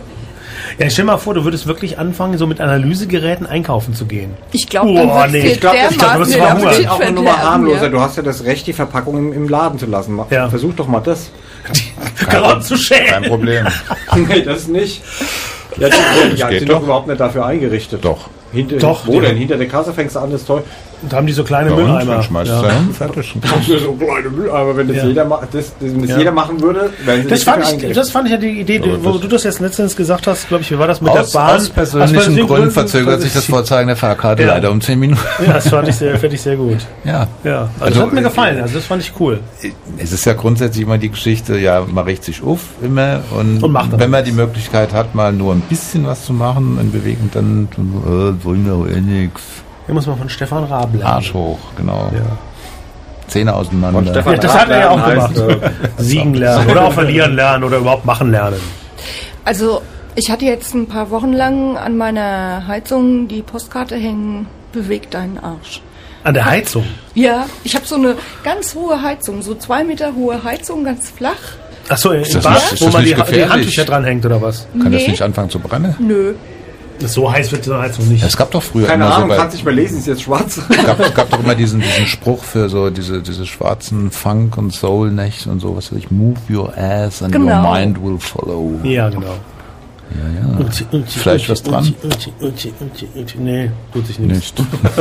S1: Ja, stell mal vor, du würdest wirklich anfangen, so mit Analysegeräten einkaufen zu gehen.
S4: Ich glaube,
S1: Oh,
S4: dann wird
S1: nee,
S4: dir
S1: ich glaub,
S2: das-
S1: ich glaub, du wirst
S4: dermaßen
S1: verhungern.
S4: den
S2: Das ist auch eine
S4: Appetit
S2: Nummer
S4: verderben,
S2: harmloser.
S4: ja.
S2: Du hast ja das Recht, die Verpackung im, im Laden zu lassen. Mach-
S1: Ja.
S2: Versuch doch mal das.
S1: Karotten zu
S3: Kein
S1: schälen.
S3: Problem.
S2: Nee, das nicht. Ja, die, die, die
S3: geht
S2: sind
S3: doch.
S2: doch überhaupt nicht dafür eingerichtet.
S3: Doch.
S2: Hinter,
S1: Doch,
S2: Wo
S1: die-
S2: denn? Hinter der Kasse fängst du an, das Zeug.
S1: Und da haben die so kleine
S3: Ja, und
S1: Mülleimer.
S3: dann schmeißt
S1: Ja.
S3: du hin, fertig.
S2: Das ist so kleine Mülleimer. Wenn das,
S1: Ja.
S2: jeder, ma- das, wenn das
S1: Ja.
S2: jeder machen würde, wären sie
S1: Das
S2: nicht
S1: fand,
S2: dafür
S1: ich,
S2: eingerichtet.
S1: das fand ich ja die Idee,
S3: Aber
S1: wo
S3: das-
S1: du das jetzt letztens gesagt hast, glaube ich, wie war das mit
S3: Aus,
S1: der Bahn?
S3: aus persönlichen Gründen verzögert sich das Vorzeigen der Fahrkarte
S1: Ja.
S3: leider um zehn Minuten.
S1: Ja, das fand ich sehr, fand ich sehr gut.
S3: Ja.
S1: Ja, also,
S3: Also,
S1: das hat mir
S3: äh,
S1: gefallen, also das fand ich cool.
S3: Es ist ja grundsätzlich immer die Geschichte, ja, man regt sich auf immer und,
S1: Und macht dann
S3: wenn man die Möglichkeit hat, mal nur ein bisschen was zu machen in Bewegung, dann äh, wollen wir auch eh nix.
S1: Hier muss man von Stefan Raab lernen.
S3: Arsch hoch, genau.
S1: Ja.
S3: Zähne auseinander.
S2: Und Stefan
S1: Ja, das hat er ja auch
S2: Raab
S1: gemacht.
S2: lernen heißt,
S1: Siegen lernen oder auch verlieren lernen oder überhaupt machen lernen.
S4: Also, ich hatte jetzt ein paar Wochen lang an meiner Heizung die Postkarte hängen, bewegt deinen Arsch.
S1: An der Heizung.
S4: Ja, ich habe so eine ganz hohe Heizung, so zwei Meter hohe Heizung, ganz flach.
S1: Achso, im
S3: das
S1: Bad,
S3: nicht- ist
S1: wo
S3: das
S1: man die,
S3: nicht
S1: die
S3: gefährlich?
S1: Handtücher dranhängt oder was?
S3: Kann das
S4: Nee.
S3: nicht anfangen zu brennen?
S4: Nö.
S1: So heiß wird die Heizung nicht.
S3: Ja, es gab doch früher
S2: Keine
S3: immer
S2: Ahnung,
S3: so bei,
S2: kannst nicht mehr lesen, ist jetzt schwarz.
S3: es gab, es gab doch immer diesen, diesen Spruch für so diese, diese schwarzen Funk- und Soul-Nächte und so, was weiß ich, move your ass and
S4: Genau.
S3: your mind will follow.
S1: Ja, genau.
S3: Ja, ja.
S1: Uti, uti,
S3: Vielleicht
S1: uti,
S3: was dran?
S1: Uti, uti, uti, uti. Nee, tut sich nichts.
S3: Nicht.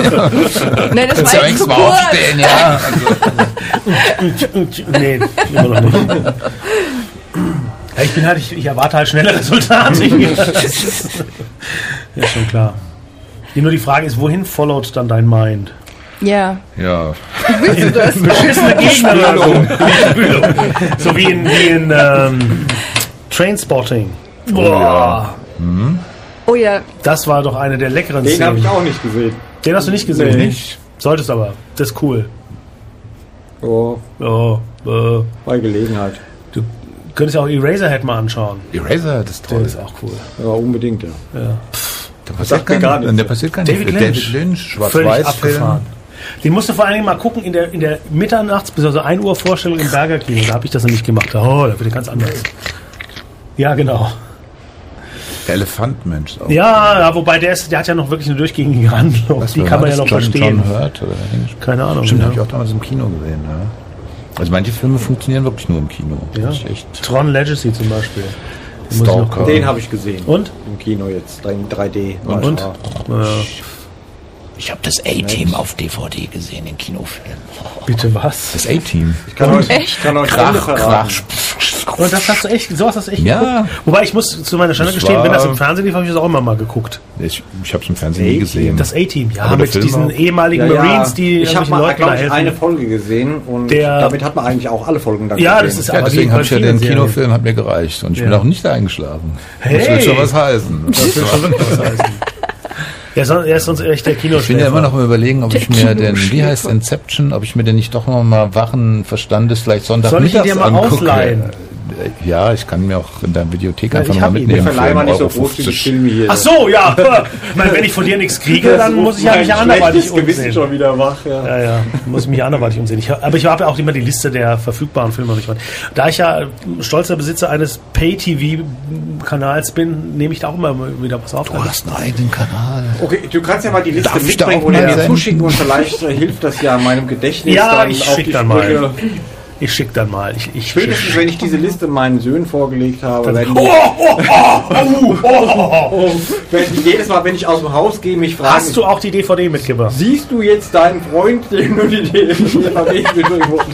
S4: Nee, das
S3: Kannst
S4: war
S3: ja
S4: jetzt zu
S3: wenigstens mal
S4: kurz.
S3: aufstehen, ja. Also,
S1: Uti, uti. Nee, immer noch nicht. Ja, ich bin halt, ich, ich erwarte halt schnelle Resultate. Ja, schon klar. Nur die Frage ist, wohin followt dann dein Mind?
S4: Ja.
S3: ja.
S1: Beschissene Gegnerwirkung. Spülung. So wie in, wie in ähm, Trainspotting. Boah.
S4: Oh ja.
S1: Das war doch eine der leckeren
S2: Den
S1: Szenen.
S2: habe ich auch nicht gesehen.
S1: Den hast du nicht gesehen?
S3: Nee, nicht.
S1: Solltest aber. Das ist cool.
S2: Oh,
S1: Oh, äh,
S2: bei Gelegenheit.
S1: du könntest ja auch Eraserhead mal anschauen.
S3: Eraser, das ist
S1: Der
S3: toll.
S1: ist auch cool.
S2: Ja, unbedingt, ja.
S1: Ja.
S3: Da passiert
S2: sagt mir
S3: gar,
S2: gar
S3: nichts.
S2: nichts.
S3: Da passiert gar nichts.
S1: David Lynch.
S3: David Lynch,
S1: Völlig
S3: Schwarz-Weiß-Film.
S1: abgefahren. Den musst du vor allen Dingen mal gucken in der, in der Mitternachts- bzw. ein Uhr Vorstellung im Berger Kino. Da habe ich das nämlich gemacht. Oh, da wird er ganz anders. Ja, genau.
S3: Der Elefantmensch auch.
S1: Ja, ja, wobei der ist, der hat ja noch wirklich eine durchgängige Handlung.
S3: Was
S1: Die
S3: war
S1: kann man ja
S3: das?
S1: noch
S3: John,
S1: verstehen.
S3: John Hurt oder
S1: Keine Ahnung.
S3: Stimmt,
S1: ja.
S3: habe ich auch damals im Kino gesehen. Ja. Also manche Filme funktionieren wirklich nur im Kino.
S1: Ja.
S3: Das ist echt
S1: Tron Legacy zum Beispiel. Den muss ich noch
S3: Stalker.
S1: gucken.
S2: Den habe ich gesehen.
S1: Und?
S2: Im Kino jetzt, in drei D.
S1: Und? Und?
S2: Ja.
S1: Äh,
S3: Ich habe das A-Team auf D V D gesehen, den Kinofilm.
S1: bitte was?
S3: Das A-Team.
S2: Ich kann euch, ich kann euch Ende verraten.
S1: Und das hast du echt, sowas hast du echt
S3: Ja.
S1: geguckt? Wobei ich muss zu meiner Schande
S3: Das
S1: gestehen, wenn
S3: war-
S1: das im Fernsehen lief, habe ich das auch immer mal geguckt.
S3: Ich, ich habe es im Fernsehen nie gesehen.
S1: Das A-Team, ja,
S3: Aber der
S1: mit
S3: Film
S1: diesen
S3: auch.
S1: ehemaligen
S2: Ja, ja.
S1: Marines, die
S2: ich habe
S1: irgendwelchen
S2: mal,
S1: Leuten da
S2: glaube ich,
S1: helfen.
S2: eine Folge gesehen und
S1: Der-
S2: damit hat man eigentlich auch alle Folgen dann
S1: Ja,
S2: gesehen.
S1: das ist
S3: ja,
S1: aber wie
S3: deswegen
S1: bei
S3: habe ich ja
S1: vielen
S3: den
S1: Serien.
S3: Kinofilm, hat mir gereicht. Und ich bin
S1: Ja.
S3: auch nicht eingeschlafen.
S1: Hey.
S3: Das will schon was heißen.
S1: Das will schon wirklich was heißen. Ja, son- er ist sonst echt der
S3: Ich bin ja
S1: Kinoschläfer.
S3: immer noch mal überlegen, ob ich
S4: Der
S3: mir den, wie
S4: Kinoschläfer.
S3: heißt Inception, ob ich mir den nicht doch noch mal wachen Verstandes vielleicht
S1: Soll ich ihn
S3: Sonntagmittags
S1: dir mal
S3: angucke.
S1: ausleihen?
S3: Ja, ich kann mir auch in der Videothek
S1: Ja,
S3: einfach
S1: ich
S3: mal
S1: hab ihn.
S3: mitnehmen.
S2: Wir verleihen mal nicht so
S3: einen Euro
S2: großzügig
S3: fünfzig.
S2: Filme hier.
S1: Ach so, ja. Ich meine, wenn ich von dir nichts kriege, dann muss ich ja mich anderweitig
S2: Gewissen
S1: umsehen.
S2: schon wieder wach. Ja.
S1: Ja, ja, muss ich mich anderweitig umsehen. Ich, aber ich habe ja auch immer die Liste der verfügbaren Filme nicht. Da ich ja stolzer Besitzer eines Pay-T V-Kanals bin, nehme ich da auch immer wieder was auf.
S3: Du hast einen eigenen Kanal.
S2: Okay, du kannst ja mal die Liste
S3: Darf ich da
S2: mitbringen
S3: auch
S2: oder
S3: mal
S2: mir
S3: senden?
S2: zuschicken und vielleicht äh, hilft das ja meinem Gedächtnis
S1: Ja,
S2: dann
S1: ich
S2: auf
S1: schick
S2: die
S1: dann mal.
S2: Sprünge.
S1: Ich schicke dann mal. Ich, ich
S2: Spätestens, wenn ich diese Liste meinen Söhnen vorgelegt habe, werden
S1: Oh,
S2: die,
S1: oh, oh, oh, oh, oh.
S2: werden die jedes Mal, wenn ich aus dem Haus gehe, mich fragen,
S1: Hast du auch die D V D mitgebracht?
S2: siehst du jetzt deinen Freund, den du die D V D mitbringen wolltest?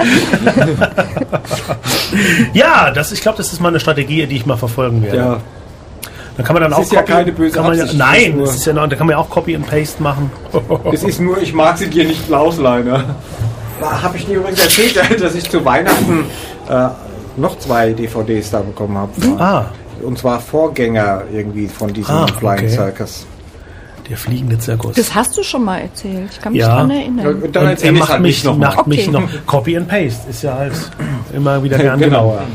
S1: Ja, das, ich glaube, das ist mal eine Strategie, die ich mal verfolgen werde.
S2: Ja,
S1: Da kann man dann
S2: Das
S1: auch
S2: ist ja keine böse
S1: kann man ja,
S2: Absicht,
S1: Nein,
S2: das ist nur-
S1: das ist ja noch, da kann man ja auch Copy and Paste machen.
S2: es ist nur, ich mag sie dir nicht ausleihen. Habe ich dir übrigens erzählt, dass ich zu Weihnachten äh, noch zwei D V Ds da bekommen habe.
S1: Ah,
S2: Und zwar Vorgänger irgendwie von diesem
S1: Ah,
S2: Flying
S1: okay.
S2: Circus.
S1: der fliegende Zirkus.
S4: Das hast du schon mal erzählt. Ich kann mich
S1: Ja.
S4: daran
S2: Ja,
S4: erinnern.
S2: und dann
S1: Und er
S2: erzähl ich
S1: macht
S2: halt
S1: mich,
S2: nicht nochmal.
S1: macht mich
S4: Okay.
S1: noch Copy and Paste. Ist ja halt immer wieder gern
S2: Genau.
S1: genommen.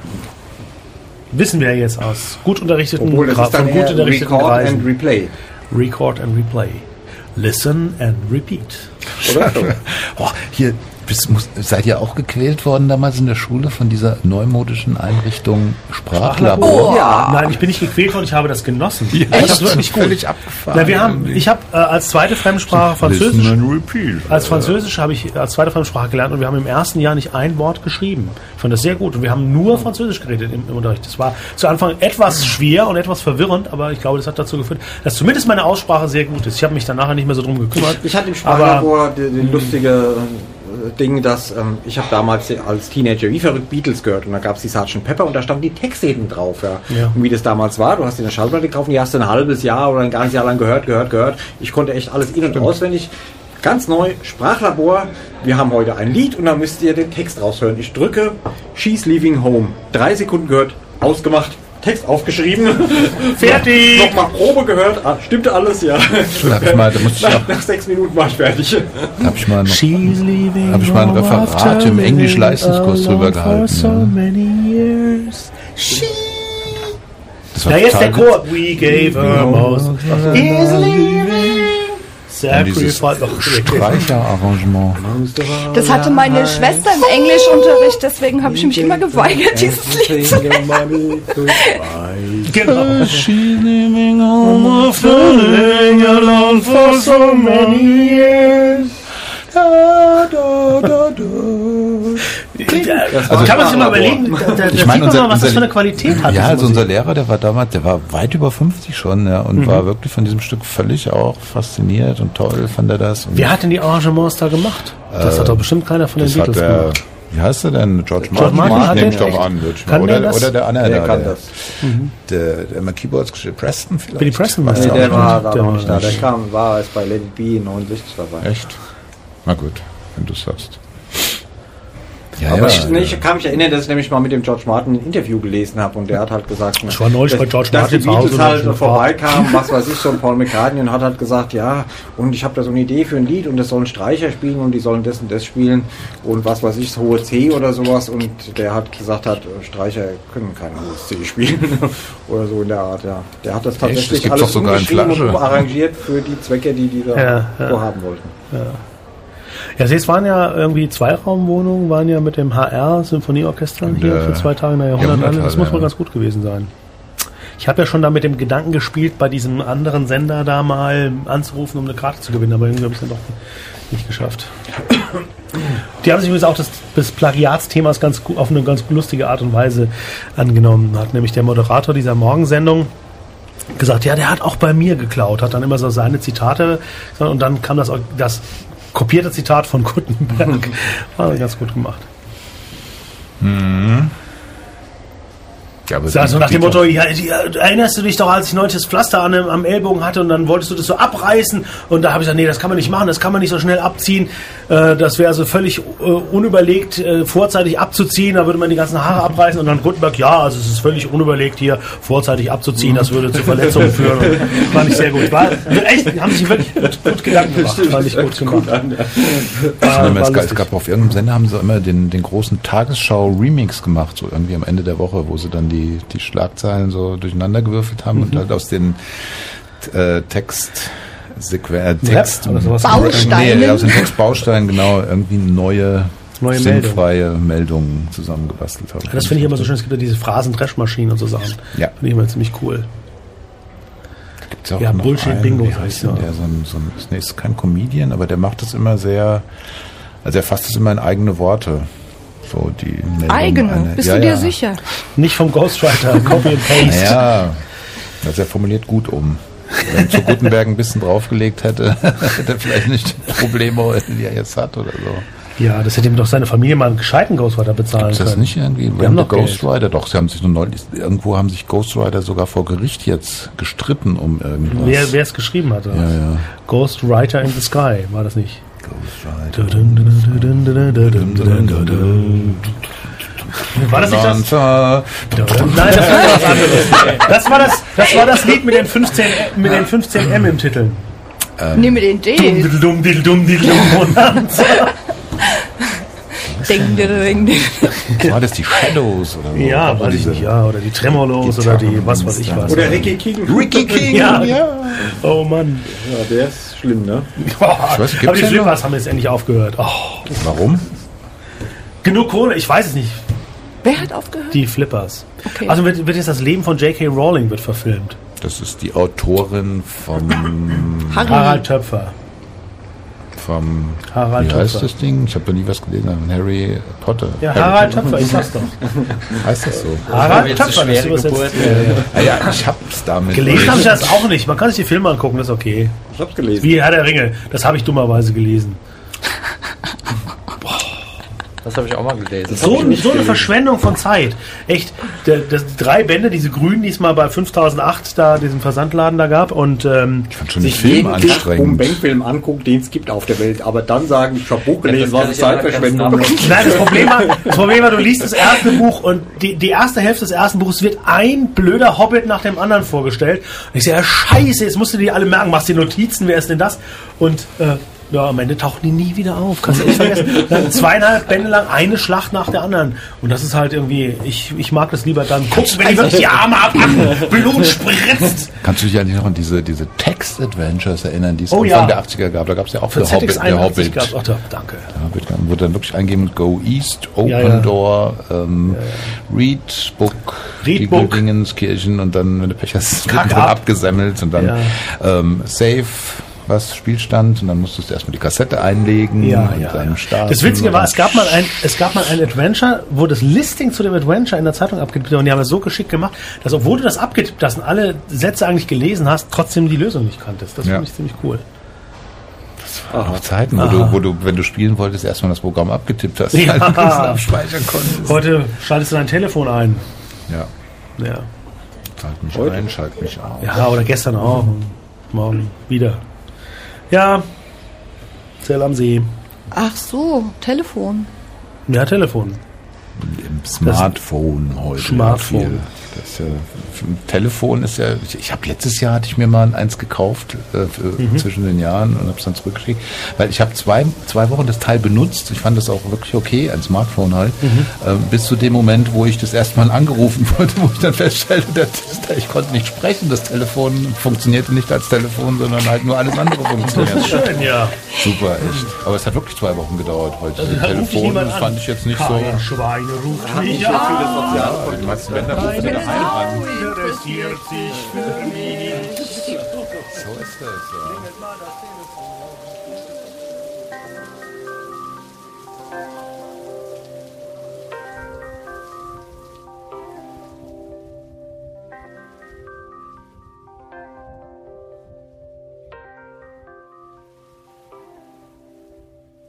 S1: Wissen wir jetzt aus gut unterrichteten
S2: Obwohl, das
S1: Gra-
S2: ist dann
S1: von gut
S2: eher
S1: unterrichteten
S2: Record
S1: Kreisen.
S2: and Replay.
S1: Record and Replay. Listen and Repeat.
S2: Oder?
S3: Oh, hier, bist, muss, seid ihr auch gequält worden damals in der Schule von dieser neumodischen Einrichtung Sprachlabor?
S2: Oh, ja.
S1: Nein, ich bin nicht gequält worden, ich habe das genossen.
S3: Ja,
S1: ich
S3: das
S1: habe
S3: ist
S1: wirklich gut.
S3: völlig abgefahren.
S1: Na, wir haben, ich habe äh, als zweite Fremdsprache Französisch.
S3: Listen and repeat.
S1: Als Französisch habe ich als zweite Fremdsprache gelernt und wir haben im ersten Jahr nicht ein Wort geschrieben. Ich fand das sehr gut und wir haben nur Französisch geredet im, im Unterricht. Das war zu Anfang etwas schwer und etwas verwirrend, aber ich glaube, das hat dazu geführt, dass zumindest meine Aussprache sehr gut ist. Ich habe mich dann nachher nicht mehr so drum gekümmert.
S2: Ich hatte im
S1: aber
S2: Sprachlabor die, die lustige äh, Ding, dass ähm, ich habe damals als Teenager wie verrückt Beatles gehört und da gab es die Sergeant Pepper und da standen die Texte eben drauf. Ja.
S1: Ja.
S2: Und wie das damals war, du hast dir eine Schallplatte gekauft, die hast du ein halbes Jahr oder ein ganzes Jahr lang gehört, gehört, gehört. Ich konnte echt alles in- und auswendig. Ganz neu, Sprachlabor, wir haben heute ein Lied und dann müsst ihr den Text raushören. Ich drücke She's Leaving Home. Drei Sekunden gehört, ausgemacht, Text aufgeschrieben.
S1: Fertig!
S2: Noch, Nochmal Probe gehört, ah, stimmte alles, ja.
S3: Da hab ich mal, da musste ich
S2: Nach,
S3: auch,
S2: nach sechs Minuten war ich fertig.
S3: da hab ich mal noch,
S1: She's leaving
S3: Hab ich mal ein
S1: home
S3: Referat
S1: after
S3: im Englisch-Leistungskurs
S1: living
S3: drüber
S1: alone
S3: gehalten,
S1: for so
S3: ja.
S1: many years. She
S3: das war
S1: Na, jetzt der
S3: total
S1: Chor. We gave her most. Is leaving.
S3: Und dieses
S1: Sacrifice. Ach,
S3: Streicherarrangement.
S4: Das hatte meine Schwester im Englischunterricht, deswegen habe ich mich immer geweigert, dieses Lied zu lernen.
S1: Genau.
S3: She's leaving home after
S1: Living alone for so many years. Da, da, da, da. Also kann man sich mal überlegen, da, da, da
S3: Ich
S1: sieht
S3: meine,
S1: man
S3: unser-
S1: mal, was das
S3: unser-
S1: für eine Qualität hat.
S3: Ja,
S1: diese
S3: also unser
S1: Musik.
S3: Lehrer, der war damals, der war weit über fünfzig schon, ja, und
S1: Mhm.
S3: war wirklich von diesem Stück völlig auch fasziniert und toll fand er das. Und
S1: Wer hat denn die Arrangements da gemacht? Das hat doch bestimmt keiner von den
S3: das hat
S1: Beatles
S3: der,
S1: gemacht.
S3: wie heißt er denn? George
S1: George
S3: Martin?
S1: Martin hat
S3: Nehme
S1: den
S3: ich doch
S1: echt?
S3: an. Würde ich mal.
S1: Kann der
S3: Oder,
S1: das?
S3: oder der andere,
S2: Der
S3: da,
S2: kann
S3: der,
S2: das.
S3: der, der immer Keyboards gespielt, Preston vielleicht?
S1: Billy Preston war
S3: Weiß
S1: es
S3: ich
S1: ja
S2: Nee,
S3: auch
S2: der
S3: nicht.
S2: war da
S1: Der
S2: noch
S1: war
S2: nicht da.
S1: nicht.
S2: Der kam, war es bei Let It Be neunundsechzig dabei.
S3: Echt? Na gut, wenn du sagst. Ja,
S2: aber
S3: ja,
S2: ich, nee,
S3: ja.
S2: ich kann mich erinnern, dass ich nämlich mal mit dem George Martin ein Interview gelesen habe und der hat halt gesagt,
S1: Ich war neulich
S2: dass,
S1: bei George
S2: dass
S1: Martin
S2: die
S1: zu Hause
S2: Beatles
S1: und hab
S2: halt
S1: schon
S2: vorbeikamen, was weiß ich, so ein Paul McCartney und hat halt gesagt, ja, und ich habe da so eine Idee für ein Lied und das sollen Streicher spielen und die sollen das und das spielen und was weiß ich, das hohe C oder sowas und der hat gesagt hat, Streicher können kein hohes C spielen oder so in der Art, ja. Der hat das
S3: Echt?
S2: tatsächlich
S3: Das gibt's
S2: alles
S3: doch sogar in
S2: umgeschrieben und
S3: Flasche.
S2: arrangiert für die Zwecke, die die da
S1: Ja, ja.
S2: vorhaben wollten.
S1: Ja, es waren ja irgendwie Zweiraumwohnungen, waren ja mit dem H R-Symphonieorchester hier
S3: Der
S1: für zwei Tage in der Jahrhunderthalle. Das
S3: Jahrhunderthalle,
S1: muss wohl
S3: ja.
S1: ganz gut gewesen sein. Ich habe ja schon da mit dem Gedanken gespielt, bei diesem anderen Sender da mal anzurufen, um eine Karte zu gewinnen, aber irgendwie habe ich es dann doch nicht geschafft. Die haben sich übrigens auch des, des Plagiatsthemas ganz, gu- auf eine ganz lustige Art und Weise angenommen. Hat nämlich der Moderator dieser Morgensendung gesagt, ja, der hat auch bei mir geklaut, hat dann immer so seine Zitate und dann kam das, das kopierte Zitat von Gutenberg. War ganz gut gemacht.
S3: Ja, aber
S1: Also
S3: die-
S1: nach dem
S3: die-
S1: Motto, ja, ja, erinnerst du dich doch, als ich neulich das Pflaster an, dem- am Ellbogen hatte und dann wolltest du das so abreißen und da habe ich gesagt, nee, das kann man nicht machen, das kann man nicht so schnell abziehen. Äh, das wäre also völlig äh, unüberlegt, äh, vorzeitig abzuziehen, da würde man die ganzen Haare abreißen und dann Gutenberg, ja, also es ist völlig unüberlegt hier vorzeitig abzuziehen, das würde zu Verletzungen führen. Fand ich sehr gut. War echt, haben sich wirklich gut, gut Gedanken gemacht. Fand ich gut gemacht.
S3: Ja,
S1: War,
S3: es,
S1: war
S3: gab, es
S1: lustig.
S3: gab auf irgendeinem Sender haben sie immer den, den großen Tagesschau-Remix gemacht, so irgendwie am Ende der Woche, wo sie dann die, die Schlagzeilen so durcheinander gewürfelt haben und halt aus den äh, Text Sequen- äh, Text
S1: oder sowas.
S4: Bausteinen.
S3: Nee, aus den Textbausteinen genau irgendwie neue,
S1: Neue
S3: sinnfreie Meldungen zusammengebastelt haben.
S1: Das finde ich immer so schön, es gibt ja diese Phrasen-Dreschmaschinen und so Sachen.
S3: Ja.
S1: Finde ich immer ziemlich cool.
S3: Gibt's auch
S1: Ja,
S3: noch
S1: Bullshit-Bingo
S3: einen, wie
S1: heißt
S3: heißt denn
S1: ja.
S3: der? So ein, so ein, nee, ist kein Comedian, aber der macht das immer sehr, also er fasst es immer in eigene Worte. So die Meldung
S4: Eigene,
S3: eine-
S4: bist
S3: ja,
S4: du dir
S3: ja.
S4: sicher?
S1: Nicht vom Ghostwriter, Copy and Paste.
S3: Ja, also er formuliert gut um. Wenn zu Gutenberg ein bisschen draufgelegt hätte, hätte er vielleicht nicht die Probleme heute, die er jetzt hat oder so.
S1: Ja, das hätte ihm doch seine Familie mal einen gescheiten Ghostwriter bezahlen
S3: Ist
S1: können.
S3: das nicht irgendwie
S1: haben
S3: Random
S1: noch Geld.
S3: Ghostwriter? Doch, sie haben sich nur neulich, irgendwo haben sich Ghostwriter sogar vor Gericht jetzt gestritten um irgendwas.
S1: Wer, wer es geschrieben hatte.
S3: Ja, ja.
S1: Ghostwriter in the Sky, war das nicht?
S3: Ghostwriter.
S1: War das nicht das?
S3: Lanza.
S1: Nein, das war was anderes. Das war das, das war das Lied mit den fünfzehn, mit den fünfzehn M im Titel.
S4: Nee, mit den D.
S1: Diddledum, diddledum, diddledum, Bonanza.
S4: Ding, ding, ding.
S3: War das die Shadows oder so?
S1: Ja,
S3: Also
S1: weiß ich
S3: diese
S1: nicht, ja, oder die Tremorlos oder die, was weiß ich was.
S2: Oder Ricky King.
S3: Ricky King,
S1: Ja.
S3: ja.
S1: Oh Mann.
S2: Ja, der ist schlimm, ne?
S1: Boah,
S3: weiß nicht, gibt's
S1: aber die
S3: den
S1: Flippers haben jetzt endlich aufgehört. Oh,
S3: Warum?
S1: genug Kohle, ich weiß es nicht.
S4: Wer hat aufgehört?
S1: Die Flippers.
S4: Okay.
S1: Also wird, wird jetzt das Leben von J K. Rowling wird verfilmt.
S3: Das ist die Autorin vom,
S4: Harry.
S1: Harald Töpfer.
S3: vom
S1: Harald
S3: wie heißt
S1: Töpfer.
S3: das Ding? Ich habe da nie was gelesen. Von Harry Potter.
S1: Ja,
S3: Harry
S1: Harald Töpfer, ich sag's doch.
S3: Heißt das so?
S1: Harald
S5: jetzt eine
S1: Töpfer, das
S5: schwere
S1: ist übersetzt.
S5: Geburt.
S3: Ah ja, ich hab's damit.
S1: Gelesen habe ich das auch nicht. Man kann sich die Filme angucken, das ist okay.
S2: Ich hab's gelesen.
S1: Wie Herr der Ringe, das habe ich dummerweise gelesen.
S5: Das habe ich auch mal gelesen.
S1: So, so eine Verschwendung von Zeit. Echt, der, das, drei Bände, diese grünen, die es mal bei fünftausendacht da, diesen Versandladen da gab. Und ähm,
S3: Ich fand schon den
S2: Sich
S3: Film
S2: jeden
S3: anstrengend.
S2: Bang-Film anguckt, den es gibt auf der Welt. Aber dann sagen, ich hab Buch gelesen,
S5: das
S2: was
S5: kann
S2: ist
S5: ich ja
S2: Zeitverschwendung.
S5: ganz
S1: Nein, das Problem war, das Problem war, du liest das erste Buch und die, die erste Hälfte des ersten Buches wird ein blöder Hobbit nach dem anderen vorgestellt. Und ich sage, ja, scheiße, jetzt musst du die alle merken, machst die Notizen, wer ist denn das? Und äh, ja, am Ende tauchen die nie wieder auf. Kannst du nicht vergessen. Dann zweieinhalb Bände lang eine Schlacht nach der anderen. Und das ist halt irgendwie, ich, ich mag das lieber dann gucken, wenn die wirklich die Arme abhacken, Blut spritzt.
S3: Kannst du dich eigentlich noch an diese, diese Text-Adventures erinnern, die es
S1: Oh
S3: Anfang
S1: ja.
S3: der achtziger gab? Da gab es ja auch
S1: Für
S3: der
S1: Z X
S3: Hobbit. Der
S1: einundachtzig
S3: Hobbit.
S1: gab's. Ach, da, danke.
S3: Ja, wird dann, wird dann wirklich eingeben, Go East, Open
S1: Ja, ja.
S3: Door, ähm, Read Book,
S1: Read Book.
S3: Dingenskirchen und dann, wenn du Pech hast,
S1: Kack
S3: wird dann
S1: ab.
S3: abgesammelt und dann
S1: Ja.
S3: ähm, Save, was Spielstand und dann musstest du erstmal die Kassette einlegen
S1: Ja,
S3: und
S1: ja,
S3: dann
S1: ja.
S3: starten.
S1: Das Witzige
S3: und
S1: war,
S3: dann-
S1: es gab mal ein, es gab mal ein Adventure, wo das Listing zu dem Adventure in der Zeitung abgetippt wurde und die haben das so geschickt gemacht, dass obwohl du das abgetippt hast und alle Sätze eigentlich gelesen hast, trotzdem die Lösung nicht kanntest. Das
S3: Ja.
S1: fand ich ziemlich cool.
S3: Auch Zeiten, wo du, wo du, wenn du spielen wolltest, erstmal das Programm abgetippt hast,
S1: Ja.
S3: weil du es abspeichern konntest.
S1: Heute schaltest du dein Telefon ein.
S3: Ja,
S1: Ja,
S3: schalt mich
S2: Heute?
S3: ein, schalt mich aus.
S1: ja oder gestern auch. Und morgen wieder. Ja, Zell am See.
S4: Ach so, Telefon.
S1: Ja, Telefon.
S3: Im Smartphone heute.
S1: Smartphone.
S3: Viel. Das ist ja, Telefon ist ja, ich, ich habe letztes Jahr hatte ich mir mal eins gekauft äh, für, mhm. zwischen den Jahren und habe es dann zurückgeschickt, weil ich habe zwei, zwei Wochen das Teil benutzt. Ich fand das auch wirklich okay, ein Smartphone halt, mhm. äh, bis zu dem Moment, wo ich das erstmal angerufen wurde, wo ich dann feststellte, dass, ich konnte nicht sprechen, das Telefon funktionierte nicht als Telefon, sondern halt nur alles andere funktioniert.
S1: Das ist schön, ja.
S3: Super, echt. Aber es hat wirklich zwei Wochen gedauert heute. Also das Telefon das fand ich jetzt nicht
S1: Kein
S3: so...
S1: Schweine ruft mich
S2: Ja,
S1: an.
S2: viele Sozial-
S3: Ja, die meisten Länder rufen sie daheim an.
S1: Interessiert sich für mich.
S3: So ist das, ja.